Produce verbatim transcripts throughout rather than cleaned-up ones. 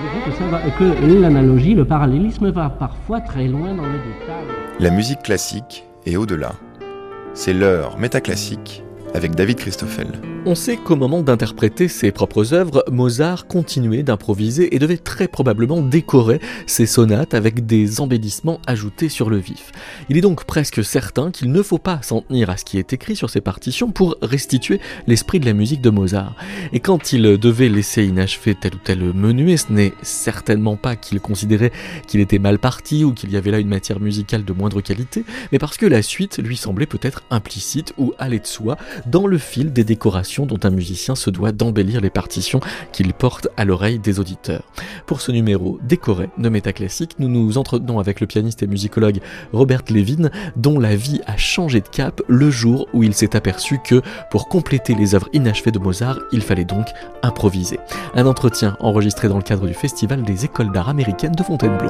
Que, ça va, que l'analogie, le parallélisme va parfois très loin dans le détail. La musique classique est au-delà. C'est l'heure métaclassique avec David Christoffel. On sait qu'au moment d'interpréter ses propres œuvres, Mozart continuait d'improviser et devait très probablement décorer ses sonates avec des embellissements ajoutés sur le vif. Il est donc presque certain qu'il ne faut pas s'en tenir à ce qui est écrit sur ses partitions pour restituer l'esprit de la musique de Mozart. Et quand il devait laisser inachevé tel ou tel menuet, ce n'est certainement pas qu'il considérait qu'il était mal parti ou qu'il y avait là une matière musicale de moindre qualité, mais parce que la suite lui semblait peut-être implicite ou allait de soi dans le fil des décorations dont un musicien se doit d'embellir les partitions qu'il porte à l'oreille des auditeurs. Pour ce numéro décoré de Métaclassique, nous nous entretenons avec le pianiste et musicologue Robert Levin, dont la vie a changé de cap le jour où il s'est aperçu que, pour compléter les œuvres inachevées de Mozart, il fallait donc improviser. Un entretien enregistré dans le cadre du Festival des écoles d'art américaines de Fontainebleau.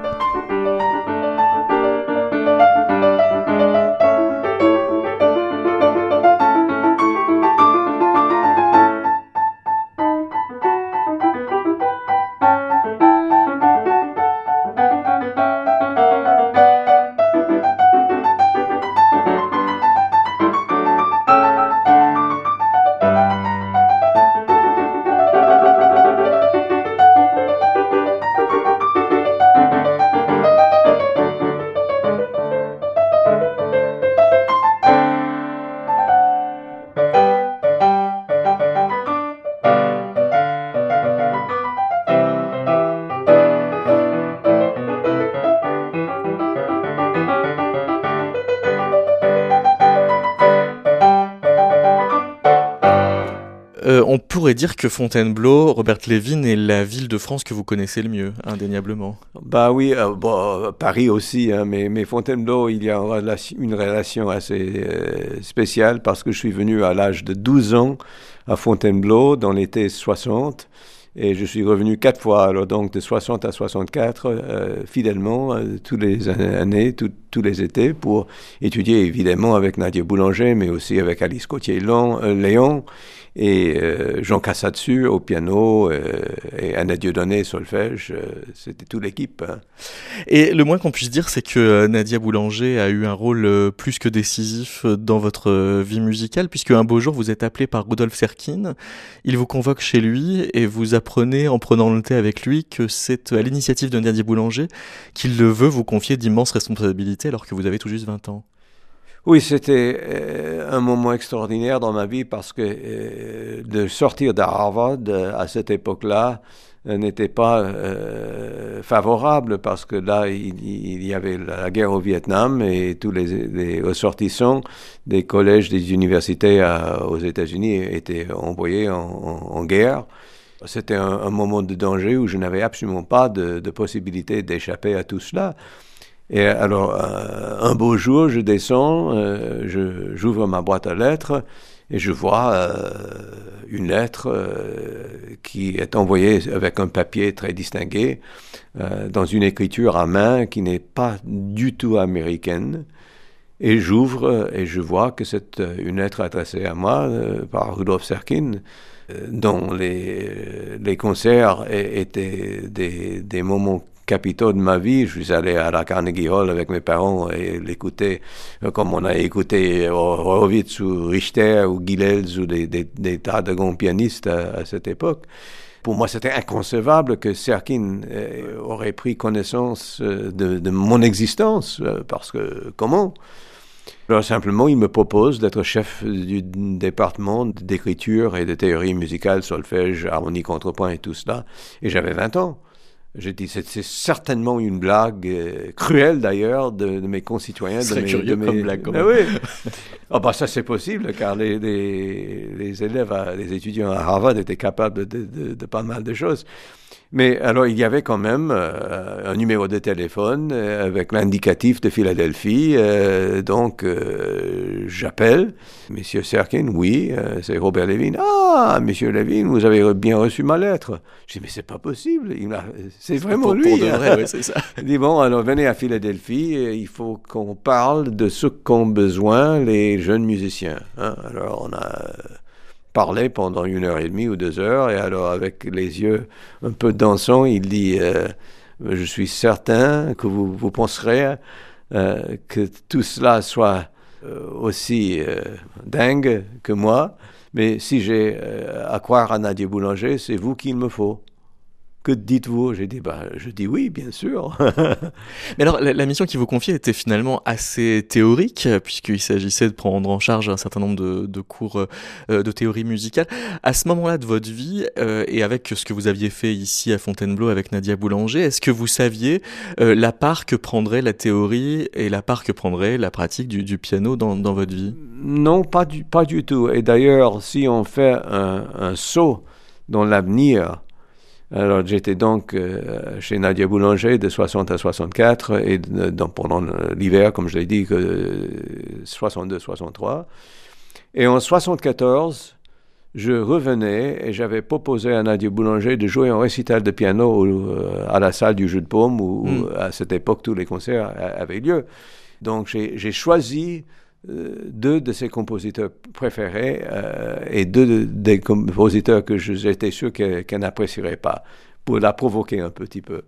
Euh, on pourrait dire que Fontainebleau, Robert Levin, est la ville de France que vous connaissez le mieux, indéniablement. Bah oui, euh, bon, Paris aussi, hein, mais, mais Fontainebleau, il y a une relation, une relation assez euh, spéciale parce que je suis venu à l'âge de douze ans à Fontainebleau dans l'été soixante et je suis revenu quatre fois, alors donc de soixante à soixante-quatre, euh, fidèlement, euh, tous les années, tout, tous les étés, pour étudier évidemment avec Nadia Boulanger, mais aussi avec Alice Gauthier-Léon, et euh, Jean Cassatsu au piano, euh, et Anna Dieudonné solfège, euh, c'était toute l'équipe. Hein. Et le moins qu'on puisse dire, c'est que Nadia Boulanger a eu un rôle euh, plus que décisif dans votre euh, vie musicale, puisque un beau jour, vous êtes appelé par Rudolf Serkin, il vous convoque chez lui, et vous apprenez, en prenant le thé avec lui, que c'est à l'initiative de Nadia Boulanger qu'il veut vous confier d'immenses responsabilités alors que vous avez tout juste vingt ans. Oui, c'était euh, un moment extraordinaire dans ma vie parce que euh, de sortir d'Harvard euh, à cette époque-là euh, n'était pas euh, favorable parce que là, il, il y avait la guerre au Vietnam et tous les, les ressortissants des collèges, des universités à, aux États-Unis étaient envoyés en, en, en guerre. C'était un, un moment de danger où je n'avais absolument pas de, de possibilité d'échapper à tout cela. Et alors, euh, un beau jour, je descends, euh, je, j'ouvre ma boîte à lettres et je vois euh, une lettre euh, qui est envoyée avec un papier très distingué, euh, dans une écriture à main qui n'est pas du tout américaine. Et j'ouvre et je vois que c'est une lettre adressée à moi euh, par Rudolf Serkin, euh, dont les, les concerts étaient des, des moments capitaux de ma vie. Je suis allé à la Carnegie Hall avec mes parents et l'écouter comme on a écouté Horowitz ou Richter ou Gilels ou des, des, des tas de grands pianistes à, à cette époque. Pour moi, c'était inconcevable que Serkin euh, aurait pris connaissance de, de mon existence, euh, parce que comment ? Alors simplement, il me propose d'être chef du département d'écriture et de théorie musicale, solfège, harmonie, contrepoint et tout cela, et j'avais vingt ans. J'ai dit, c'est, c'est certainement une blague euh, cruelle d'ailleurs de, de mes concitoyens. C'est de mes, curieux de comme mes... blague. Quand Mais même. oui. Oh, bah, ça c'est possible car les, les, les élèves, à, les étudiants à Harvard étaient capables de, de, de pas mal de choses. Mais alors, il y avait quand même euh, un numéro de téléphone euh, avec l'indicatif de Philadelphie. Euh, donc, euh, j'appelle. Monsieur Serkin, oui, euh, c'est Robert Levin. Ah, Monsieur Levin, vous avez bien reçu ma lettre. Je dis, mais c'est pas possible. Il a, c'est vraiment pour, lui. Pour de vrai, oui, c'est ça. Il dit, bon, alors venez à Philadelphie. Et il faut qu'on parle de ce qu'ont besoin les jeunes musiciens. Hein? Alors, on a... parler pendant une heure et demie ou deux heures. Et alors, avec les yeux un peu dansants, il dit euh, « Je suis certain que vous, vous penserez euh, que tout cela soit euh, aussi euh, dingue que moi. Mais si j'ai euh, à croire à Nadia Boulanger, c'est vous qu'il me faut. » Que dites-vous? J'ai dit, bah, je dis oui, bien sûr. Mais alors, la, la mission qui vous confiait était finalement assez théorique, puisqu'il s'agissait de prendre en charge un certain nombre de, de cours euh, de théorie musicale. À ce moment-là de votre vie, euh, et avec ce que vous aviez fait ici à Fontainebleau avec Nadia Boulanger, est-ce que vous saviez euh, la part que prendrait la théorie et la part que prendrait la pratique du, du piano dans, dans votre vie? Non, pas du, pas du tout. Et d'ailleurs, si on fait un, un saut dans l'avenir, alors j'étais donc euh, chez Nadia Boulanger de soixante à soixante-quatre et de, de, pendant l'hiver, comme je l'ai dit, que soixante-deux soixante-trois. Et en soixante-quatorze, je revenais et j'avais proposé à Nadia Boulanger de jouer un récital de piano euh, à la salle du Jeu de Paume où, mm. où à cette époque tous les concerts avaient lieu. Donc j'ai, j'ai choisi euh, deux de ses compositeurs préférés euh, et deux de, des compositeurs que j'étais sûr qu'elle, qu'elle n'apprécierait pas, pour la provoquer un petit peu.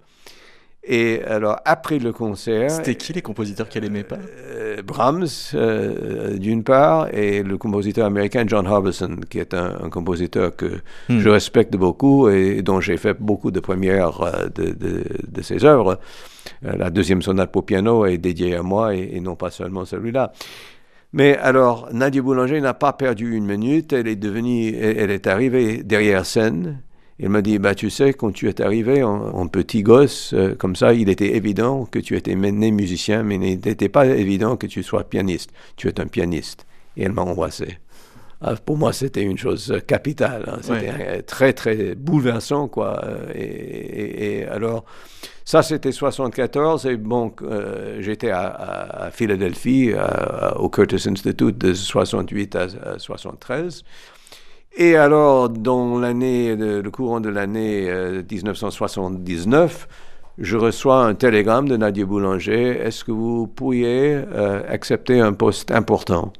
Et alors, après le concert... C'était qui les compositeurs qu'elle n'aimait pas? euh, Brahms, euh, d'une part, et le compositeur américain John Harbison, qui est un, un compositeur que hmm. je respecte beaucoup et dont j'ai fait beaucoup de premières euh, de, de, de ses œuvres. Euh, la deuxième sonate pour piano est dédiée à moi et, et non pas seulement celui-là. Mais alors, Nadia Boulanger n'a pas perdu une minute. Elle est devenue, elle, elle est arrivée derrière scène. Elle m'a dit, bah, tu sais, quand tu es arrivé en, en petit gosse, euh, comme ça, il était évident que tu étais né musicien, mais il n'était pas évident que tu sois pianiste. Tu es un pianiste. Et elle m'a embrassé. Ah, pour moi, c'était une chose capitale. Hein. C'était ouais. très, très bouleversant, quoi. Et, et, et alors, ça, c'était soixante-quatorze. Et bon, euh, j'étais à, à, à Philadelphie, à, à, au Curtis Institute de soixante-huit à, à soixante-treize. Et alors, dans l'année, le courant de l'année euh, dix-neuf cent soixante-dix-neuf, je reçois un télégramme de Nadia Boulanger. Est-ce que vous pourriez euh, accepter un poste important?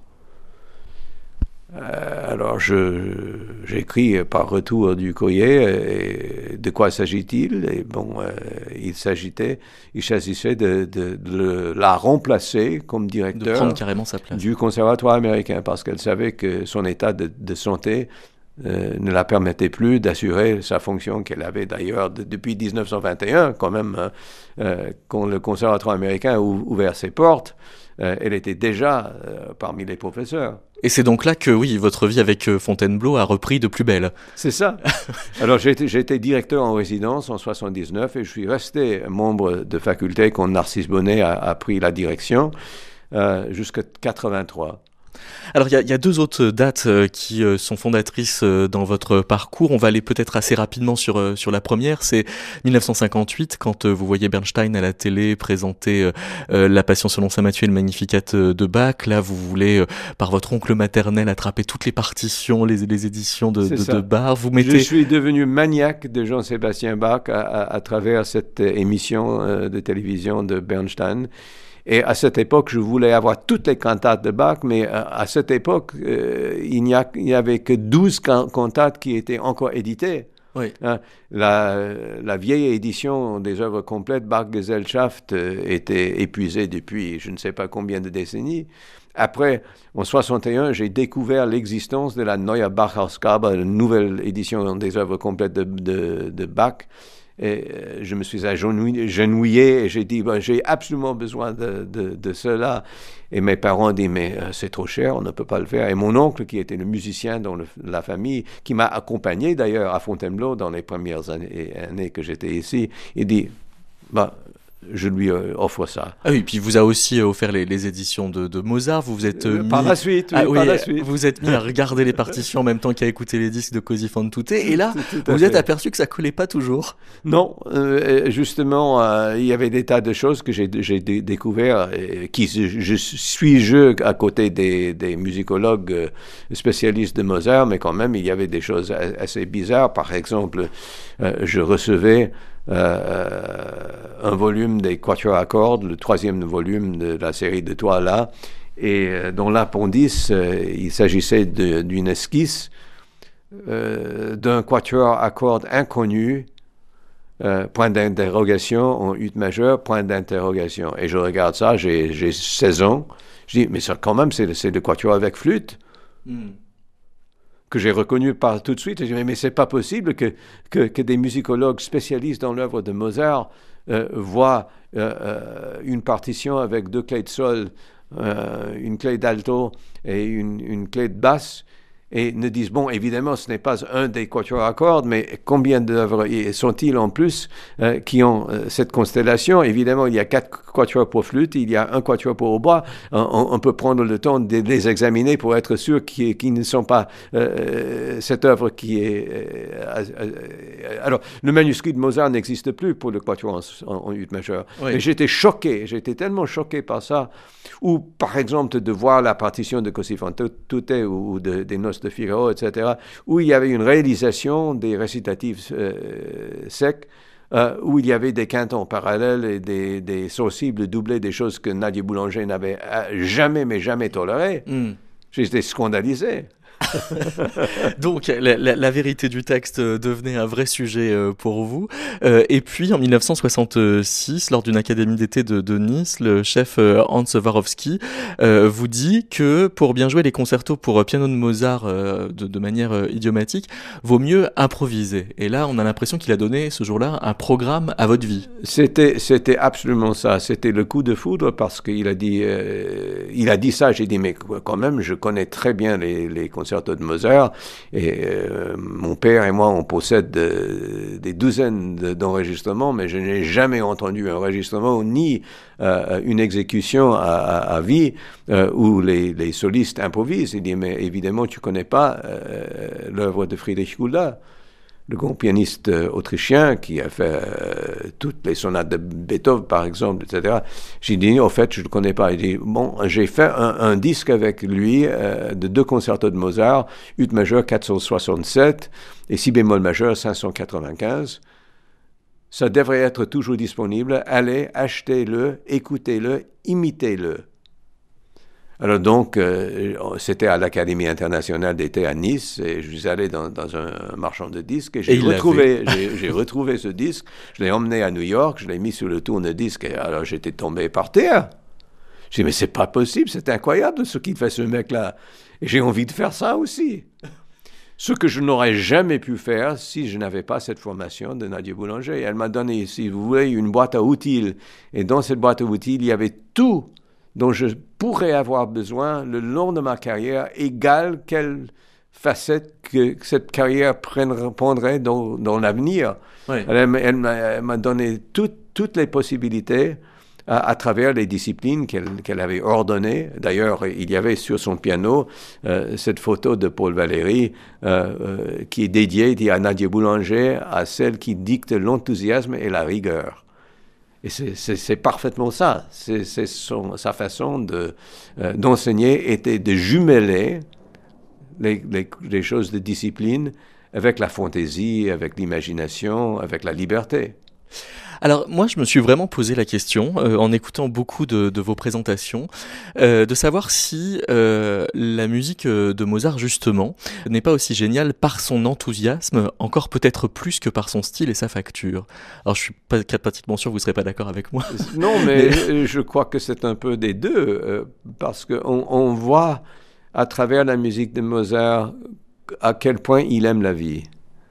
euh, Alors, je, j'écris par retour du courrier. Et de quoi s'agit-il? Et bon, euh, il s'agissait, il s'agissait de, de, de la remplacer comme directeur de prendre carrément sa place. Du conservatoire américain, parce qu'elle savait que son état de, de santé euh, ne la permettait plus d'assurer sa fonction qu'elle avait d'ailleurs de, depuis dix-neuf cent vingt et un, quand même, hein, euh, quand le conservatoire américain a ou, ouvert ses portes. Euh, elle était déjà euh, parmi les professeurs. Et c'est donc là que, oui, votre vie avec euh, Fontainebleau a repris de plus belle. C'est ça. Alors, j'ai été, j'ai été directeur en résidence en soixante-dix-neuf et je suis resté membre de faculté quand Narcisse Bonnet a, a pris la direction euh, jusqu'à quatre-vingt-trois. Alors, il y, y a deux autres dates euh, qui euh, sont fondatrices euh, dans votre parcours. On va aller peut-être assez rapidement sur, euh, sur la première. C'est dix-neuf cent cinquante-huit, quand euh, vous voyez Bernstein à la télé présenter euh, euh, La Passion selon saint Matthieu et le Magnificat euh, de Bach. Là, vous voulez, euh, par votre oncle maternel, attraper toutes les partitions, les, les éditions de, de, de Bach. Vous mettez... Je suis devenu maniaque de Jean-Sébastien Bach à, à, à travers cette émission euh, de télévision de Bernstein. Et à cette époque, je voulais avoir toutes les cantates de Bach, mais à cette époque, euh, il n'y a, il n'y avait que douze cantates qui étaient encore éditées. Oui. Hein, la, la vieille édition des œuvres complètes, Bach-Gesellschaft, euh, était épuisée depuis je ne sais pas combien de décennies. Après, en soixante et un, j'ai découvert l'existence de la Neue Bach-Ausgabe, une nouvelle édition des œuvres complètes de, de, de Bach. Et je me suis agenouillé et j'ai dit, ben, j'ai absolument besoin de, de, de cela. Et mes parents ont dit, mais euh, c'est trop cher, on ne peut pas le faire. Et mon oncle, qui était le musicien dans le, la famille, qui m'a accompagné d'ailleurs à Fontainebleau dans les premières années, années que j'étais ici, il dit, ben, je lui euh, offre ça. Ah oui, puis il vous a aussi euh, offert les, les éditions de, de Mozart. Vous vous êtes euh, mis... par la suite, oui, ah, par oui, la suite. Vous êtes mis à regarder les partitions en même temps qu'à écouter les disques de Cosi fan tutte. Et là, vous vous êtes aperçu que ça collait pas toujours. Non, euh, justement, euh, il y avait des tas de choses que j'ai, j'ai d- découvert, et qui je suis je à côté des, des musicologues spécialistes de Mozart, mais quand même, il y avait des choses assez bizarres. Par exemple, euh, je recevais Euh, un volume des quatuors à cordes, le troisième volume de la série de Toilas, et euh, dans l'appendice, euh, il s'agissait de, d'une esquisse euh, d'un quatuor à cordes inconnu, euh, point d'interrogation, en ut majeur, point d'interrogation. Et je regarde ça, j'ai, j'ai seize ans, je dis, mais ça quand même, c'est, c'est le quatuor avec flûte. Mm. Que j'ai reconnu par tout de suite. Et je dis, mais c'est pas possible que, que, que des musicologues spécialistes dans l'œuvre de Mozart euh, voient euh, euh, une partition avec deux clés de sol, euh, une clé d'alto et une, une clé de basse, et ne disent, bon, évidemment, ce n'est pas un des quatuors à cordes, mais combien d'œuvres sont-ils en plus euh, qui ont euh, cette constellation? Évidemment, il y a quatre quatuors pour flûte, il y a un quatuor pour hautbois. On, on peut prendre le temps de les examiner pour être sûr qu'ils, qu'ils ne sont pas euh, cette œuvre qui est... Euh, euh, alors, le manuscrit de Mozart n'existe plus pour le quatuor en, en, en ut majeur. Oui. Mais j'étais choqué, j'étais tellement choqué par ça. Ou, par exemple, de voir la partition de Così fan tutte ou de, des Noces de Figaro, et cetera, où il y avait une réalisation des récitatifs euh, secs, euh, où il y avait des quintons parallèles et des, des saucibles doublés, des choses que Nadia Boulanger n'avait jamais, mais jamais tolérées. Mm. J'étais scandalisé. Donc la, la, la vérité du texte devenait un vrai sujet pour vous. Euh, et puis en dix-neuf cent soixante-six, lors d'une académie d'été de, de Nice, le chef Hans Warowski euh, vous dit que pour bien jouer les concertos pour piano de Mozart euh, de, de manière idiomatique, vaut mieux improviser. Et là, on a l'impression qu'il a donné ce jour-là un programme à votre vie. C'était, c'était absolument ça. C'était le coup de foudre parce qu'il a dit, euh, il a dit ça. J'ai dit, mais quand même, je connais très bien les, les concertos de Mozart, et euh, mon père et moi, on possède de, des douzaines de, d'enregistrements, mais je n'ai jamais entendu un enregistrement ni euh, une exécution à, à, à vie euh, où les, les solistes improvisent. Il dit, mais évidemment, tu ne connais pas euh, l'œuvre de Friedrich Gulda, le grand pianiste euh, autrichien qui a fait euh, toutes les sonates de Beethoven, par exemple, et cetera. J'ai dit, au fait, je ne le connais pas. Il dit, bon, j'ai fait un, un disque avec lui euh, de deux concertos de Mozart, ut majeur quatre cent soixante-sept et si bémol majeur cinq cent quatre-vingt-quinze. Ça devrait être toujours disponible. Allez, achetez-le, écoutez-le, imitez-le. Alors donc, euh, c'était à l'Académie internationale d'été à Nice, et je suis allé dans, dans un marchand de disques, et j'ai, et retrouvé, j'ai, j'ai retrouvé ce disque, je l'ai emmené à New York, je l'ai mis sur le tourne-disque, et alors j'étais tombé par terre. J'ai dit, mais c'est pas possible, c'est incroyable ce qu'il fait ce mec-là. Et j'ai envie de faire ça aussi. Ce que je n'aurais jamais pu faire si je n'avais pas cette formation de Nadia Boulanger. Elle m'a donné, si vous voulez, une boîte à outils, et dans cette boîte à outils, il y avait tout dont je pourrais avoir besoin le long de ma carrière, égale quelle facette que cette carrière prendrait dans, dans l'avenir. Oui. Elle, elle, m'a, elle m'a donné tout, toutes les possibilités à, à travers les disciplines qu'elle, qu'elle avait ordonnées. D'ailleurs, il y avait sur son piano euh, cette photo de Paul Valéry euh, euh, qui est dédiée dit, à Nadia Boulanger, à celle qui dicte l'enthousiasme et la rigueur. Et c'est, c'est, c'est parfaitement ça. C'est, c'est son, sa façon de, euh, d'enseigner était de jumeler les, les, les choses de discipline avec la fantaisie, avec l'imagination, avec la liberté. Alors moi je me suis vraiment posé la question euh, en écoutant beaucoup de, de vos présentations euh, de savoir si euh, la musique de Mozart justement n'est pas aussi géniale par son enthousiasme, encore peut-être plus que par son style et sa facture. Alors je suis pas pratiquement sûr que vous ne serez pas d'accord avec moi. Non mais, mais... je crois que c'est un peu des deux euh, parce qu'on on voit à travers la musique de Mozart à quel point il aime la vie.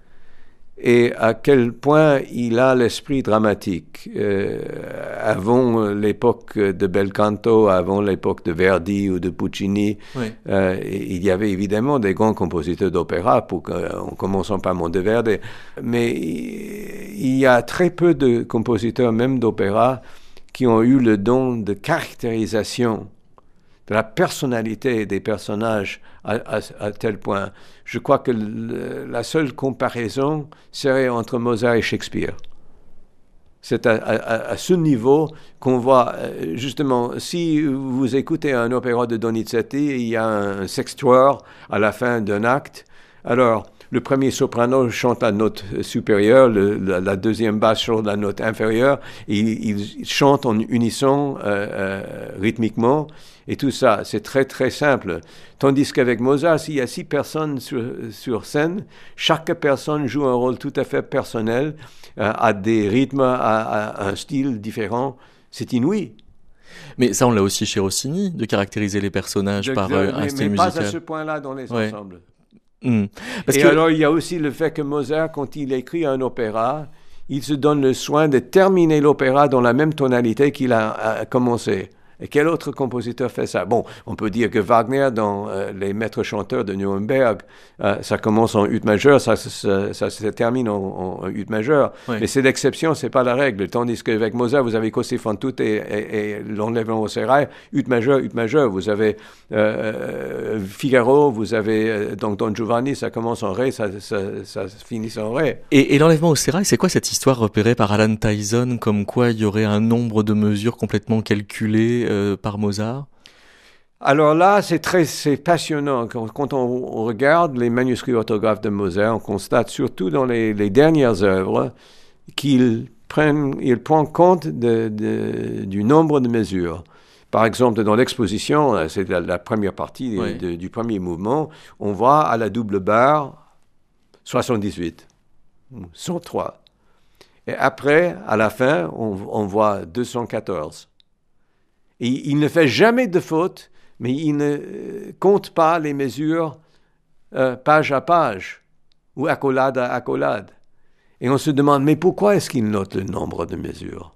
Et à quel point il a l'esprit dramatique. Euh, avant l'époque de Belcanto, avant l'époque de Verdi ou de Puccini, oui. euh, il y avait évidemment des grands compositeurs d'opéra, pour, en commençant par Monteverdi, mais il y a très peu de compositeurs, même d'opéra, qui ont eu le don de caractérisation de la personnalité des personnages à, à, à tel point. Je crois que le, la seule comparaison serait entre Mozart et Shakespeare. C'est à, à, à ce niveau qu'on voit, justement, si vous écoutez un opéra de Donizetti, il y a un sextuor à la fin d'un acte. Alors, le premier soprano chante la note supérieure, le, la, la deuxième basse chante la note inférieure, et ils, ils chantent en unisson euh, euh, rythmiquement, et tout ça, c'est très très simple. Tandis qu'avec Mozart, s'il y a six personnes sur, sur scène, chaque personne joue un rôle tout à fait personnel, euh, a des rythmes, a, a un style différent, c'est inouï. Mais ça, on l'a aussi chez Rossini, de caractériser les personnages de, par de, euh, un mais, style mais musical. pas à ce point-là dans les ouais. ensembles. Mmh. Parce Et que... alors, il y a aussi le fait que Mozart, quand il écrit un opéra, il se donne le soin de terminer l'opéra dans la même tonalité qu'il a, a commencé. Et quel autre compositeur fait ça? Bon, on peut dire que Wagner, dans euh, Les Maîtres chanteurs de Nuremberg, euh, ça commence en ut majeur, ça, ça, ça se termine en, en ut majeur. Oui. Mais c'est l'exception, c'est pas la règle. Tandis qu'avec Mozart, vous avez Così fan tutte et, et, et l'enlèvement au sérail, ut majeur, ut majeur. Vous avez euh, Figaro, vous avez euh, donc Don Giovanni, ça commence en ré, ça, ça, ça finit en ré. Et, et l'enlèvement au sérail, c'est quoi cette histoire repérée par Alan Tyson, comme quoi il y aurait un nombre de mesures complètement calculées Euh, par Mozart? Alors là, c'est très, c'est passionnant. Quand, quand on, on regarde les manuscrits orthographes de Mozart, on constate surtout dans les, les dernières œuvres qu'il prend, il prend compte de, de, du nombre de mesures. Par exemple, dans l'exposition, c'est la, la première partie oui. de, du premier mouvement, on voit à la double barre soixante-dix-huit, cent trois. Et après, à la fin, on, on voit deux cent quatorze. Et il ne fait jamais de faute, mais il ne compte pas les mesures euh, page à page ou accolade à accolade. Et on se demande, mais pourquoi est-ce qu'il note le nombre de mesures?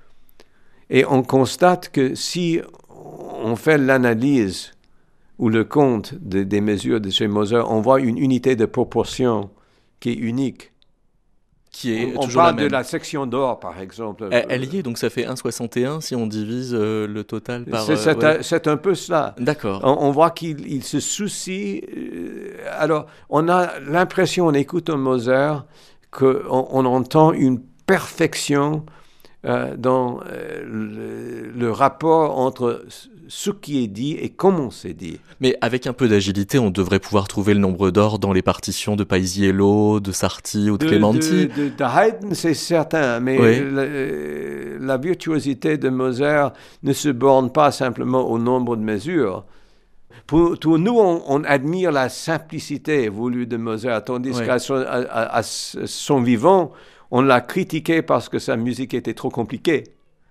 Et on constate que si on fait l'analyse ou le compte de, des mesures de chez Mozart, on voit une unité de proportion qui est unique. Qui est on toujours parle la même. de la section d'or, par exemple. Elle, elle y est, donc ça fait un virgule soixante et un si on divise euh, le total par... C'est, c'est, euh, ouais. un, c'est un peu cela. D'accord. On, on voit qu'il il se soucie... Euh, alors, on a l'impression, en écoutant Mozart, qu'on on entend une perfection euh, dans euh, le, le rapport entre ce qui est dit et comment c'est dit. Mais avec un peu d'agilité, on devrait pouvoir trouver le nombre d'or dans les partitions de Paisiello, de Sarti ou de, de Clementi. De, de, de Haydn, c'est certain, mais oui. la, la virtuosité de Mozart ne se borne pas simplement au nombre de mesures. Pour, pour nous, on, on admire la simplicité voulue de Mozart, tandis oui. qu'à son, à, à son vivant, on l'a critiqué parce que sa musique était trop compliquée.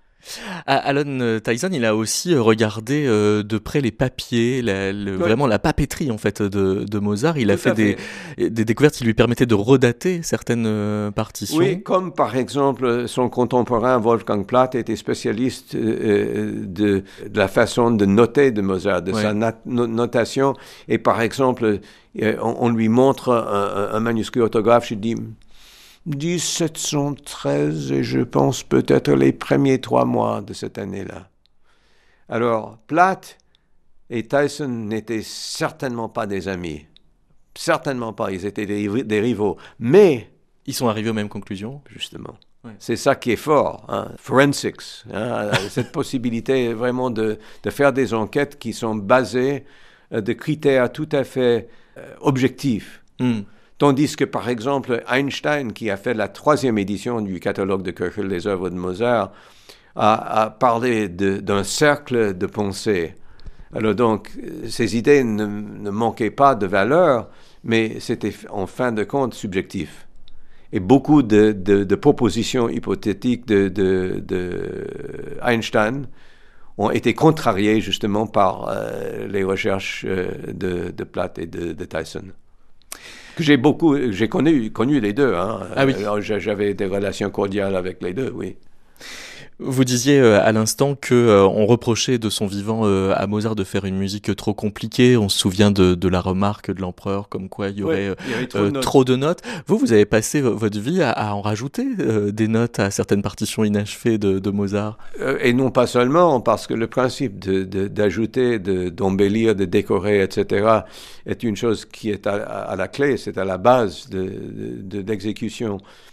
Alan Tyson, il a aussi regardé euh, de près les papiers, la, le, oui. vraiment la papeterie en fait de, de Mozart. Il Tout a fait des, fait des découvertes qui lui permettaient de redater certaines euh, partitions. Oui, comme par exemple son contemporain Wolfgang Platt était spécialiste euh, de, de la façon de noter de Mozart, de oui. sa not- notation. Et par exemple, euh, on, on lui montre un, un manuscrit orthographe, je dis... dix-sept cent treize, et je pense peut-être les premiers trois mois de cette année-là. Alors, Platt et Tyson n'étaient certainement pas des amis. Certainement pas, ils étaient des, des rivaux. Mais... ils sont arrivés aux mêmes conclusions. Justement. Ouais. C'est ça qui est fort. Hein. Forensics. Hein, cette possibilité vraiment de, de faire des enquêtes qui sont basées de critères tout à fait euh, objectifs. Mm. Tandis que, par exemple, Einstein, qui a fait la troisième édition du catalogue de Köchel, les œuvres de Mozart, a, a parlé de, d'un cercle de pensée. Alors donc, ces idées ne, ne manquaient pas de valeur, mais c'était en fin de compte subjectif. Et beaucoup de, de, de propositions hypothétiques de, de, de Einstein ont été contrariées justement par euh, les recherches euh, de, de Platt et de, de Tyson. Que j'ai beaucoup, j'ai connu, connu les deux. Hein. Ah oui. Alors, j'avais des relations cordiales avec les deux, oui. Vous disiez euh, à l'instant que euh, on reprochait de son vivant euh, à Mozart de faire une musique trop compliquée. On se souvient de, de la remarque de l'empereur comme quoi il y aurait, oui, il y avait trop, euh, de trop de notes. Vous, vous avez passé v- votre vie à, à en rajouter euh, des notes à certaines partitions inachevées de, de Mozart. Euh, et non pas seulement, parce que le principe de, de, d'ajouter, de, d'embellir, de décorer, et cetera est une chose qui est à, à la clé, c'est à la base de, de, de l'exécution.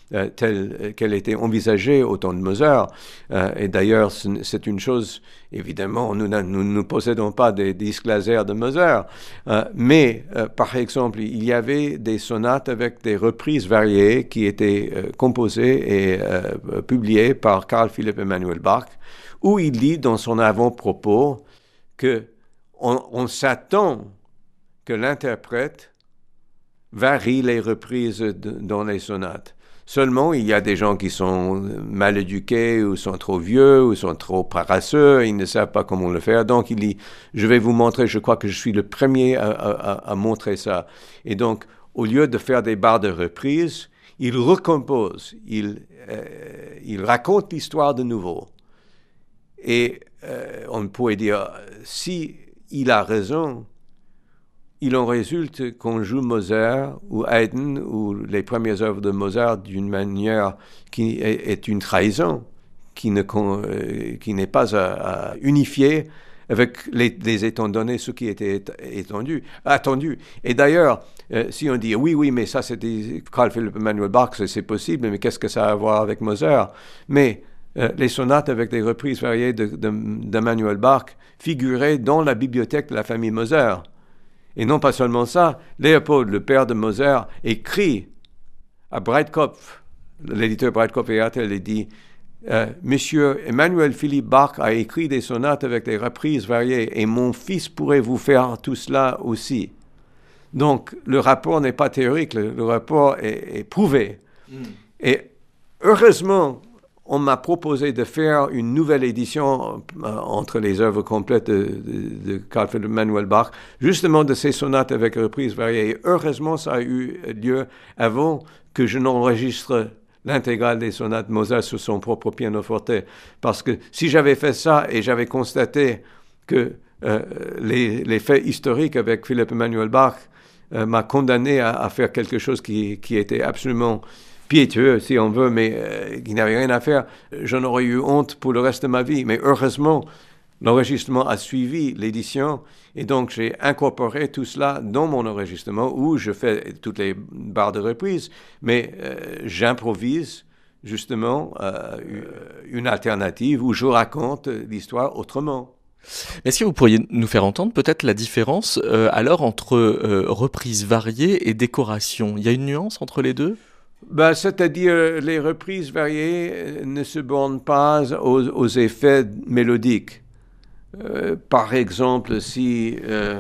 euh, telle qu'elle était envisagée au temps de Mozart. Euh, et d'ailleurs, c'est une chose, évidemment, nous ne possédons pas des disques laser de Mozart, euh, mais euh, par exemple, il y avait des sonates avec des reprises variées qui étaient euh, composées et euh, publiées par Carl Philipp Emanuel Bach, où il dit dans son avant-propos que on, on s'attend que l'interprète varie les reprises de, dans les sonates. Seulement, il y a des gens qui sont mal éduqués ou sont trop vieux ou sont trop paresseux, ils ne savent pas comment le faire. Donc, il dit, je vais vous montrer, je crois que je suis le premier à, à, à montrer ça. Et donc, au lieu de faire des barres de reprise, il recompose, il, euh, il raconte l'histoire de nouveau. Et euh, on pourrait dire, si il a raison, il en résulte qu'on joue Mozart ou Haydn ou les premières œuvres de Mozart d'une manière qui est, est une trahison, qui, ne, euh, qui n'est pas à, à unifier avec les, les étant donné ce qui était étendu, attendu. Et d'ailleurs, euh, si on dit oui, oui, mais ça c'était Carl Philipp Emanuel Bach, c'est possible, mais qu'est-ce que ça a à voir avec Mozart? Mais euh, les sonates avec des reprises variées de, de, d'Emmanuel Bach figuraient dans la bibliothèque de la famille Mozart. Et non pas seulement ça, Léopold, le père de Mozart, écrit à Breitkopf, l'éditeur Breitkopf et Hartel, il dit euh, « Monsieur Emmanuel Philipp Bach a écrit des sonates avec des reprises variées et mon fils pourrait vous faire tout cela aussi. » Donc, le rapport n'est pas théorique, le, le rapport est, est prouvé. Mm. Et heureusement, on m'a proposé de faire une nouvelle édition euh, entre les œuvres complètes de, de, de Carl Philipp Emanuel Bach, justement de ces sonates avec reprises variées. Et heureusement, ça a eu lieu avant que je n'enregistre l'intégrale des sonates Mozart sur son propre pianoforte. Parce que si j'avais fait ça et j'avais constaté que euh, les, les faits historiques avec Philipp Emanuel Bach euh, m'a condamné à, à faire quelque chose qui, qui était absolument piéteux, si on veut, mais euh, qui n'avait rien à faire, j'en aurais eu honte pour le reste de ma vie. Mais heureusement, l'enregistrement a suivi l'édition, et donc j'ai incorporé tout cela dans mon enregistrement, où je fais toutes les barres de reprise, mais euh, j'improvise justement euh, une alternative où je raconte l'histoire autrement. Est-ce que vous pourriez nous faire entendre peut-être la différence euh, alors entre euh, reprises variées et décoration? Il y a une nuance entre les deux? Ben, c'est-à-dire, les reprises variées ne se bornent pas aux, aux effets mélodiques. Euh, par exemple, si... Euh,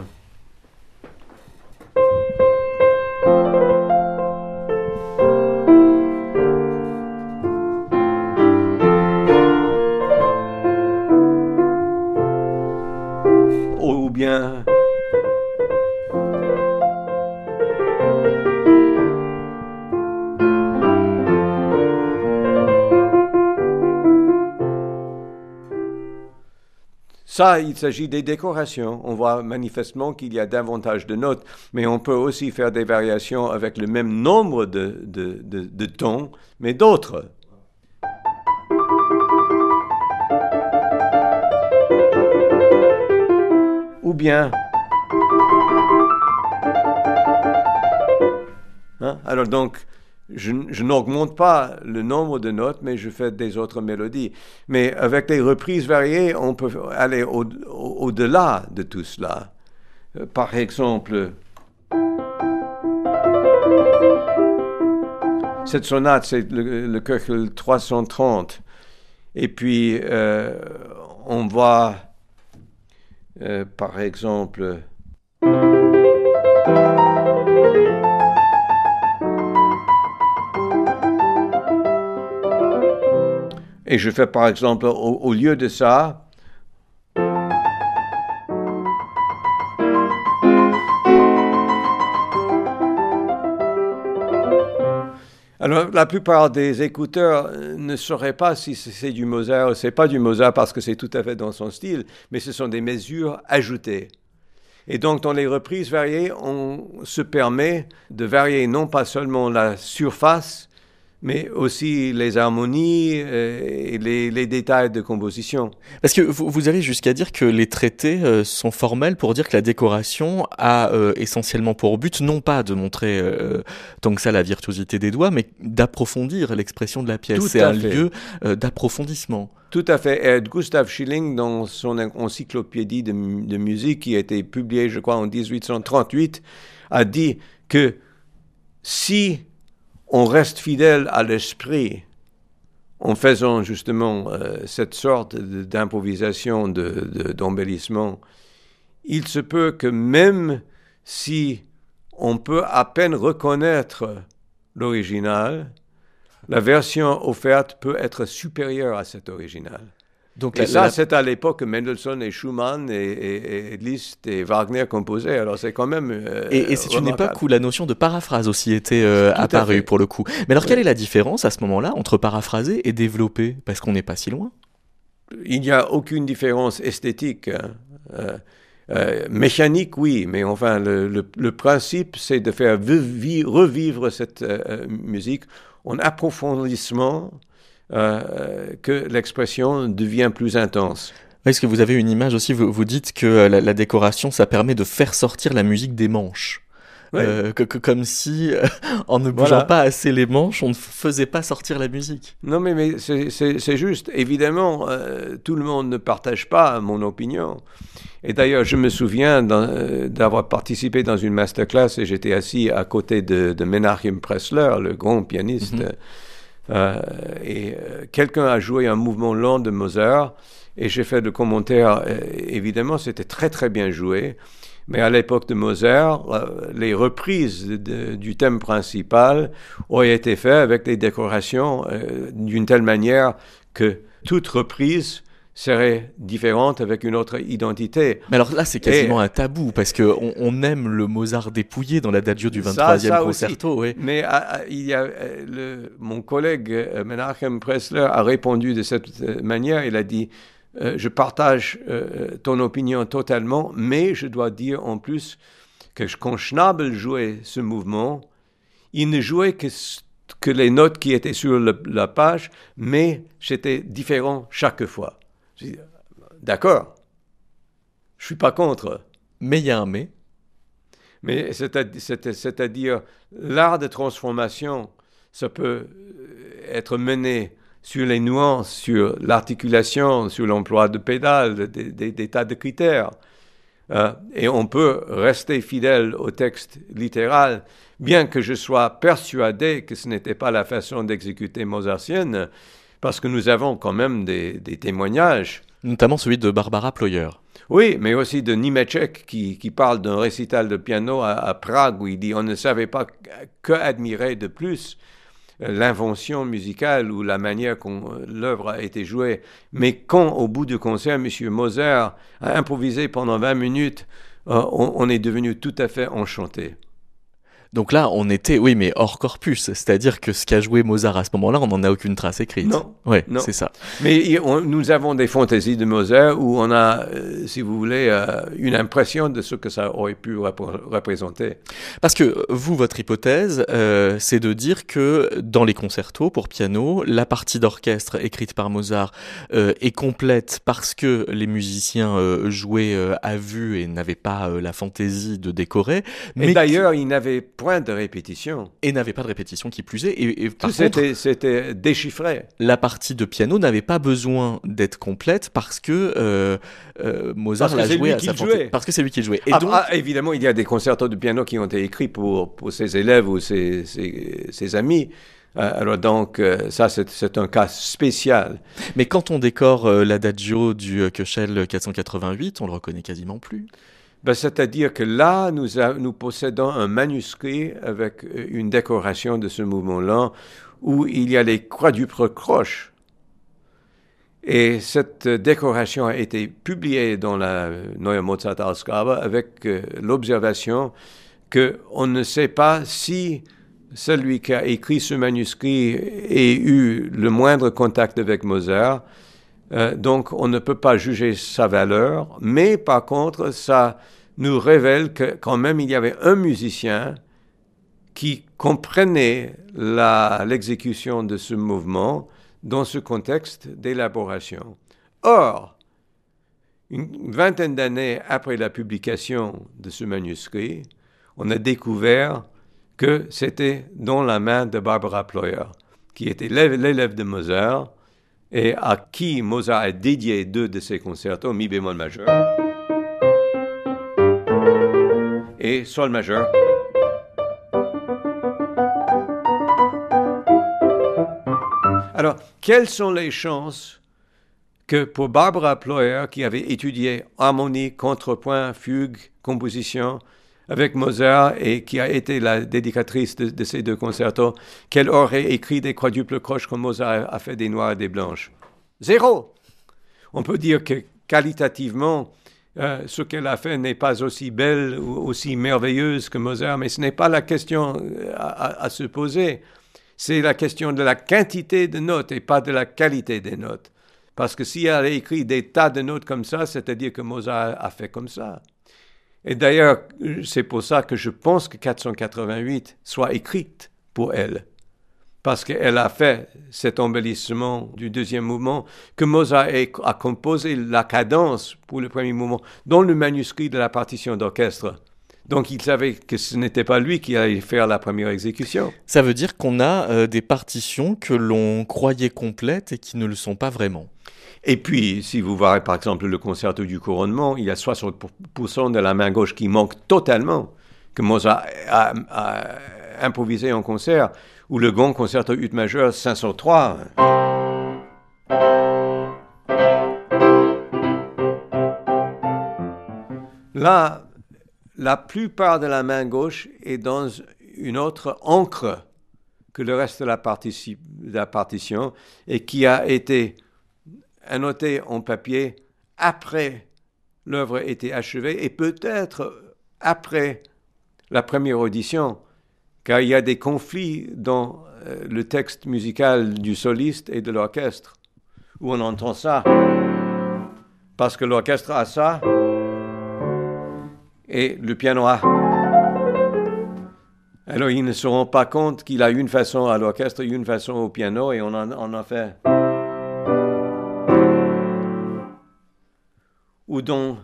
ou bien... Ça, il s'agit des décorations. On voit manifestement qu'il y a davantage de notes, mais on peut aussi faire des variations avec le même nombre de, de, de, de tons, mais d'autres. Ou bien... Hein? Alors donc... Je, je n'augmente pas le nombre de notes, mais je fais des autres mélodies. Mais avec les reprises variées, on peut aller au, au, au-delà de tout cela. Euh, par exemple, cette sonate, c'est le, le Köchel trois cent trente. Et puis, euh, on voit, euh, par exemple... Et je fais par exemple, au, au lieu de ça, alors la plupart des écouteurs ne sauraient pas si c'est du Mozart ou c'est pas du Mozart parce que c'est tout à fait dans son style, mais ce sont des mesures ajoutées. Et donc, dans les reprises variées, on se permet de varier non pas seulement la surface, mais aussi les harmonies et les, les détails de composition. Parce que vous, vous allez jusqu'à dire que les traités euh, sont formels pour dire que la décoration a euh, essentiellement pour but, non pas de montrer euh, tant que ça la virtuosité des doigts, mais d'approfondir l'expression de la pièce. Tout C'est à un fait. lieu euh, d'approfondissement. Tout à fait. Et Gustav Schilling, dans son encyclopédie de, de musique qui a été publiée, je crois, en dix-huit cent trente-huit, a dit que si on reste fidèle à l'esprit en faisant justement euh, cette sorte de, d'improvisation, de, de, d'embellissement, il se peut que même si on peut à peine reconnaître l'original, la version offerte peut être supérieure à cette originale. Donc et la, ça, la... c'est à l'époque que Mendelssohn et Schumann et, et, et Liszt et Wagner composaient. Alors c'est quand même euh, Et, et c'est une époque où la notion de paraphrase aussi était euh, Tout apparue pour le coup. Mais alors, Oui. quelle est la différence à ce moment-là entre paraphraser et développer? Parce qu'on n'est pas si loin. Il n'y a aucune différence esthétique. Hein. Euh, euh, mécanique, oui, mais enfin, le, le, le principe, c'est de faire vivi- revivre cette euh, musique en approfondissement, euh, que l'expression devient plus intense. Est-ce que vous avez une image aussi, vous, vous dites que la, la décoration, ça permet de faire sortir la musique des manches. Oui. Euh, que, que, comme si, euh, en ne bougeant Voilà. pas assez les manches, on ne faisait pas sortir la musique. Non, mais, mais c'est, c'est, c'est juste. Évidemment, euh, tout le monde ne partage pas mon opinion. Et d'ailleurs, je me souviens dans, euh, d'avoir participé dans une masterclass et j'étais assis à côté de, de Menachem Pressler, le grand pianiste. Mm-hmm. Euh, et euh, quelqu'un a joué un mouvement lent de Mozart et j'ai fait le commentaire. Euh, évidemment, c'était très très bien joué. Mais à l'époque de Mozart, euh, les reprises de, de, du thème principal ont été faites avec des décorations euh, d'une telle manière que toute reprise serait différente avec une autre identité. Mais alors là, c'est quasiment Et, un tabou, parce qu'on on aime le Mozart dépouillé dans l'adagio du vingt-troisième ça, ça concerto. Oui. Mais à, à, il y a, le, mon collègue euh, Menachem Pressler a répondu de cette manière, il a dit euh, « Je partage euh, ton opinion totalement, mais je dois dire en plus que quand Schnabel jouait ce mouvement, il ne jouait que, que les notes qui étaient sur le, la page, mais c'était différent chaque fois. » Je dis, d'accord, je ne suis pas contre. Mais il y a un mais. Mais c'est-à-dire, c'est-à-dire, l'art de transformation, ça peut être mené sur les nuances, sur l'articulation, sur l'emploi de pédales, des, des, des tas de critères. Euh, et on peut rester fidèle au texte littéral, bien que je sois persuadé que ce n'était pas la façon d'exécuter mozartienne, parce que nous avons quand même des, des témoignages. Notamment celui de Barbara Ployer. Oui, mais aussi de Němeček qui, qui parle d'un récital de piano à, à Prague où il dit on ne savait pas que admirer de plus l'invention musicale ou la manière dont l'œuvre a été jouée. Mais quand, au bout du concert, M. Mozart a improvisé pendant vingt minutes, euh, on, on est devenu tout à fait enchanté. Donc là, on était, oui, mais hors corpus, c'est-à-dire que ce qu'a joué Mozart à ce moment-là, on n'en a aucune trace écrite. Non. Oui, non. c'est ça. Mais on, nous avons des fantaisies de Mozart où on a, euh, si vous voulez, euh, une impression de ce que ça aurait pu rep- représenter. Parce que vous, votre hypothèse, euh, c'est de dire que dans les concertos pour piano, la partie d'orchestre écrite par Mozart euh, est complète parce que les musiciens euh, jouaient euh, à vue et n'avaient pas euh, la fantaisie de décorer. Mais mais d'ailleurs, qui... ils n'avaient point de répétition. Et n'avaient pas de répétition qui plus est. Et, et par Tout c'était, contre, c'était déchiffré. La partie de piano n'avait pas besoin d'être complète parce que euh, euh, Mozart parce que l'a joué à sa fantaisie. Parce que c'est lui qui le jouait. Et ah, donc... ah, évidemment, il y a des concertos de piano qui ont été écrits pour, pour ses élèves ou ses, ses, ses amis. Alors donc, euh, ça, c'est, c'est un cas spécial. Mais quand on décore euh, l'adagio du euh, Köchel quatre cent quatre-vingt-huit, on le reconnaît quasiment plus. Ben, c'est-à-dire que là, nous, a, nous possédons un manuscrit avec une décoration de ce mouvement-là où il y a les quadruples croches. Et cette décoration a été publiée dans la Neue Mozart-Ausgabe avec euh, l'observation qu'on ne sait pas si celui qui a écrit ce manuscrit ait eu le moindre contact avec Mozart. Euh, donc, on ne peut pas juger sa valeur, mais par contre, ça nous révèle que quand même, il y avait un musicien qui comprenait la, l'exécution de ce mouvement dans ce contexte d'élaboration. Or, une vingtaine d'années après la publication de ce manuscrit, on a découvert que c'était dans la main de Barbara Ployer, qui était l'élève de Mozart et à qui Mozart a dédié deux de ses concertos, mi bémol majeur et sol majeur. Alors, quelles sont les chances que pour Barbara Ployer, qui avait étudié harmonie, contrepoint, fugue, composition avec Mozart et qui a été la dédicatrice de, de ces deux concertos, qu'elle aurait écrit des quadruples croches comme Mozart a fait des noirs et des blanches? Zéro! On peut dire que qualitativement, euh, ce qu'elle a fait n'est pas aussi belle ou aussi merveilleuse que Mozart, mais ce n'est pas la question à, à, à se poser. C'est la question de la quantité de notes et pas de la qualité des notes. Parce que si elle a écrit des tas de notes comme ça, c'est-à-dire que Mozart a fait comme ça. Et d'ailleurs, c'est pour ça que je pense que quatre cent quatre-vingt-huit soit écrite pour elle. Parce qu'elle a fait cet embellissement du deuxième mouvement, que Mozart a composé la cadence pour le premier mouvement dans le manuscrit de la partition d'orchestre. Donc il savait que ce n'était pas lui qui allait faire la première exécution. Ça veut dire qu'on a euh, des partitions que l'on croyait complètes et qui ne le sont pas vraiment. Et puis, si vous voyez par exemple le concerto du couronnement, il y a soixante pour cent de la main gauche qui manque totalement, que Mozart a, a improvisé en concert, ou le grand concerto ut majeur cinq cent trois. Là, la plupart de la main gauche est dans une autre encre que le reste de la, partici- de la partition et qui a été annotée en papier après l'œuvre a été achevée et peut-être après la première audition, car il y a des conflits dans euh, le texte musical du soliste et de l'orchestre, où on entend ça, parce que l'orchestre a ça, et le piano a. Alors ils ne se rendent pas compte qu'il a une façon à l'orchestre et une façon au piano, et on en, on en fait. Ou dont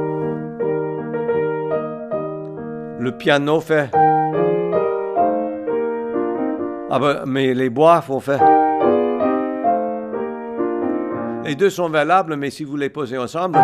le piano fait. Ah ben, mais les bois font fait. Les deux sont valables, mais si vous les posez ensemble,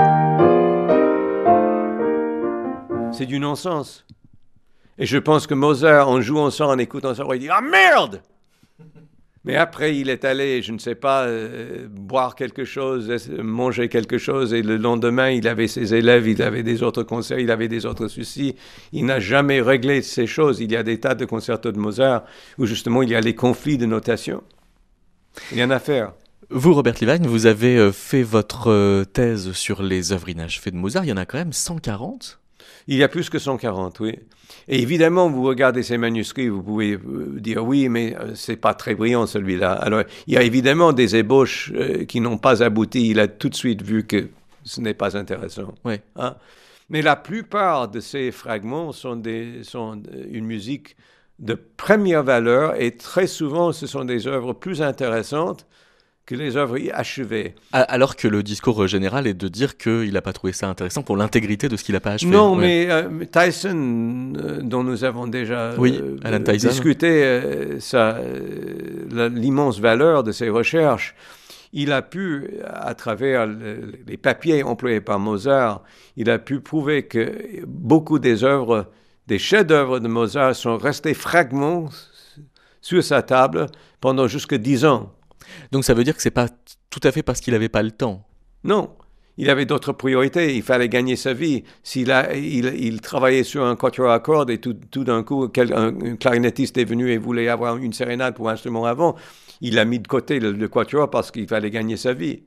c'est du non-sens. Et je pense que Mozart, en jouant ça, en écoutant ça, il dit « Ah merde !» Mais après, il est allé, je ne sais pas, euh, boire quelque chose, manger quelque chose, et le lendemain, il avait ses élèves, il avait des autres concerts, il avait des autres soucis. Il n'a jamais réglé ces choses. Il y a des tas de concertos de Mozart où, justement, il y a les conflits de notation. Il y en a à faire. Vous, Robert Levine, vous avez fait votre thèse sur les œuvres inachevées de Mozart. Il y en a quand même cent quarante. Il y a plus que cent quarante, oui. Et évidemment, vous regardez ces manuscrits, vous pouvez dire oui, mais c'est pas très brillant celui-là. Alors, il y a évidemment des ébauches euh, qui n'ont pas abouti. Il a tout de suite vu que ce n'est pas intéressant. Oui. Hein? Mais la plupart de ces fragments sont, des, sont une musique de première valeur et très souvent, ce sont des œuvres plus intéressantes que les œuvres achevées. Alors que le discours général est de dire qu'il n'a pas trouvé ça intéressant pour l'intégrité de ce qu'il n'a pas achevé. Non, ouais. mais euh, Tyson, euh, dont nous avons déjà oui, euh, Alan Tyson. discuté euh, sa, euh, l'immense valeur de ses recherches, il a pu, à travers le, les papiers employés par Mozart, il a pu prouver que beaucoup des œuvres, des chefs-d'œuvre de Mozart sont restés fragments sur sa table pendant jusque dix ans. Donc ça veut dire que c'est pas tout à fait parce qu'il n'avait pas le temps. Non, il avait d'autres priorités. Il fallait gagner sa vie. S'il a, il, il travaillait sur un quatuor à cordes et tout, tout d'un coup, quel, un, un clarinettiste est venu et voulait avoir une sérénade pour un instrument avant, il a mis de côté le, le quatuor parce qu'il fallait gagner sa vie.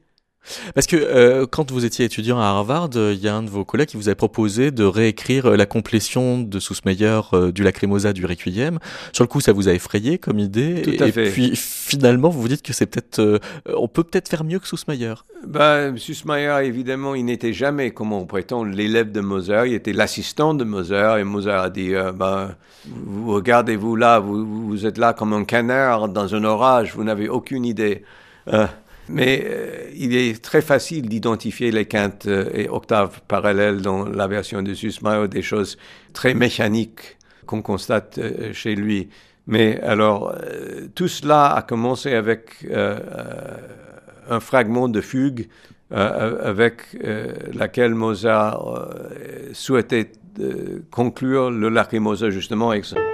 Parce que euh, quand vous étiez étudiant à Harvard, il euh, y a un de vos collègues qui vous a proposé de réécrire euh, la complétion de Soussmeyer euh, du Lacrimosa du Requiem. Sur le coup, ça vous a effrayé comme idée. Tout et, à et fait. puis finalement, vous vous dites que c'est peut-être, euh, on peut peut-être faire mieux que Soussmeyer. Ben, Soussmeyer, évidemment, il n'était jamais, comme on prétend, l'élève de Mozart. Il était l'assistant de Mozart. Et Mozart a dit, euh, ben, vous, regardez-vous là, vous, vous êtes là comme un canard dans un orage, vous n'avez aucune idée. Euh, Mais euh, il est très facile d'identifier les quintes euh, et octaves parallèles dans la version de Soussmeyer, des choses très mécaniques qu'on constate euh, chez lui. Mais alors, euh, tout cela a commencé avec euh, euh, un fragment de fugue euh, avec euh, laquelle Mozart euh, souhaitait euh, conclure le Lacrimosa justement avec ça.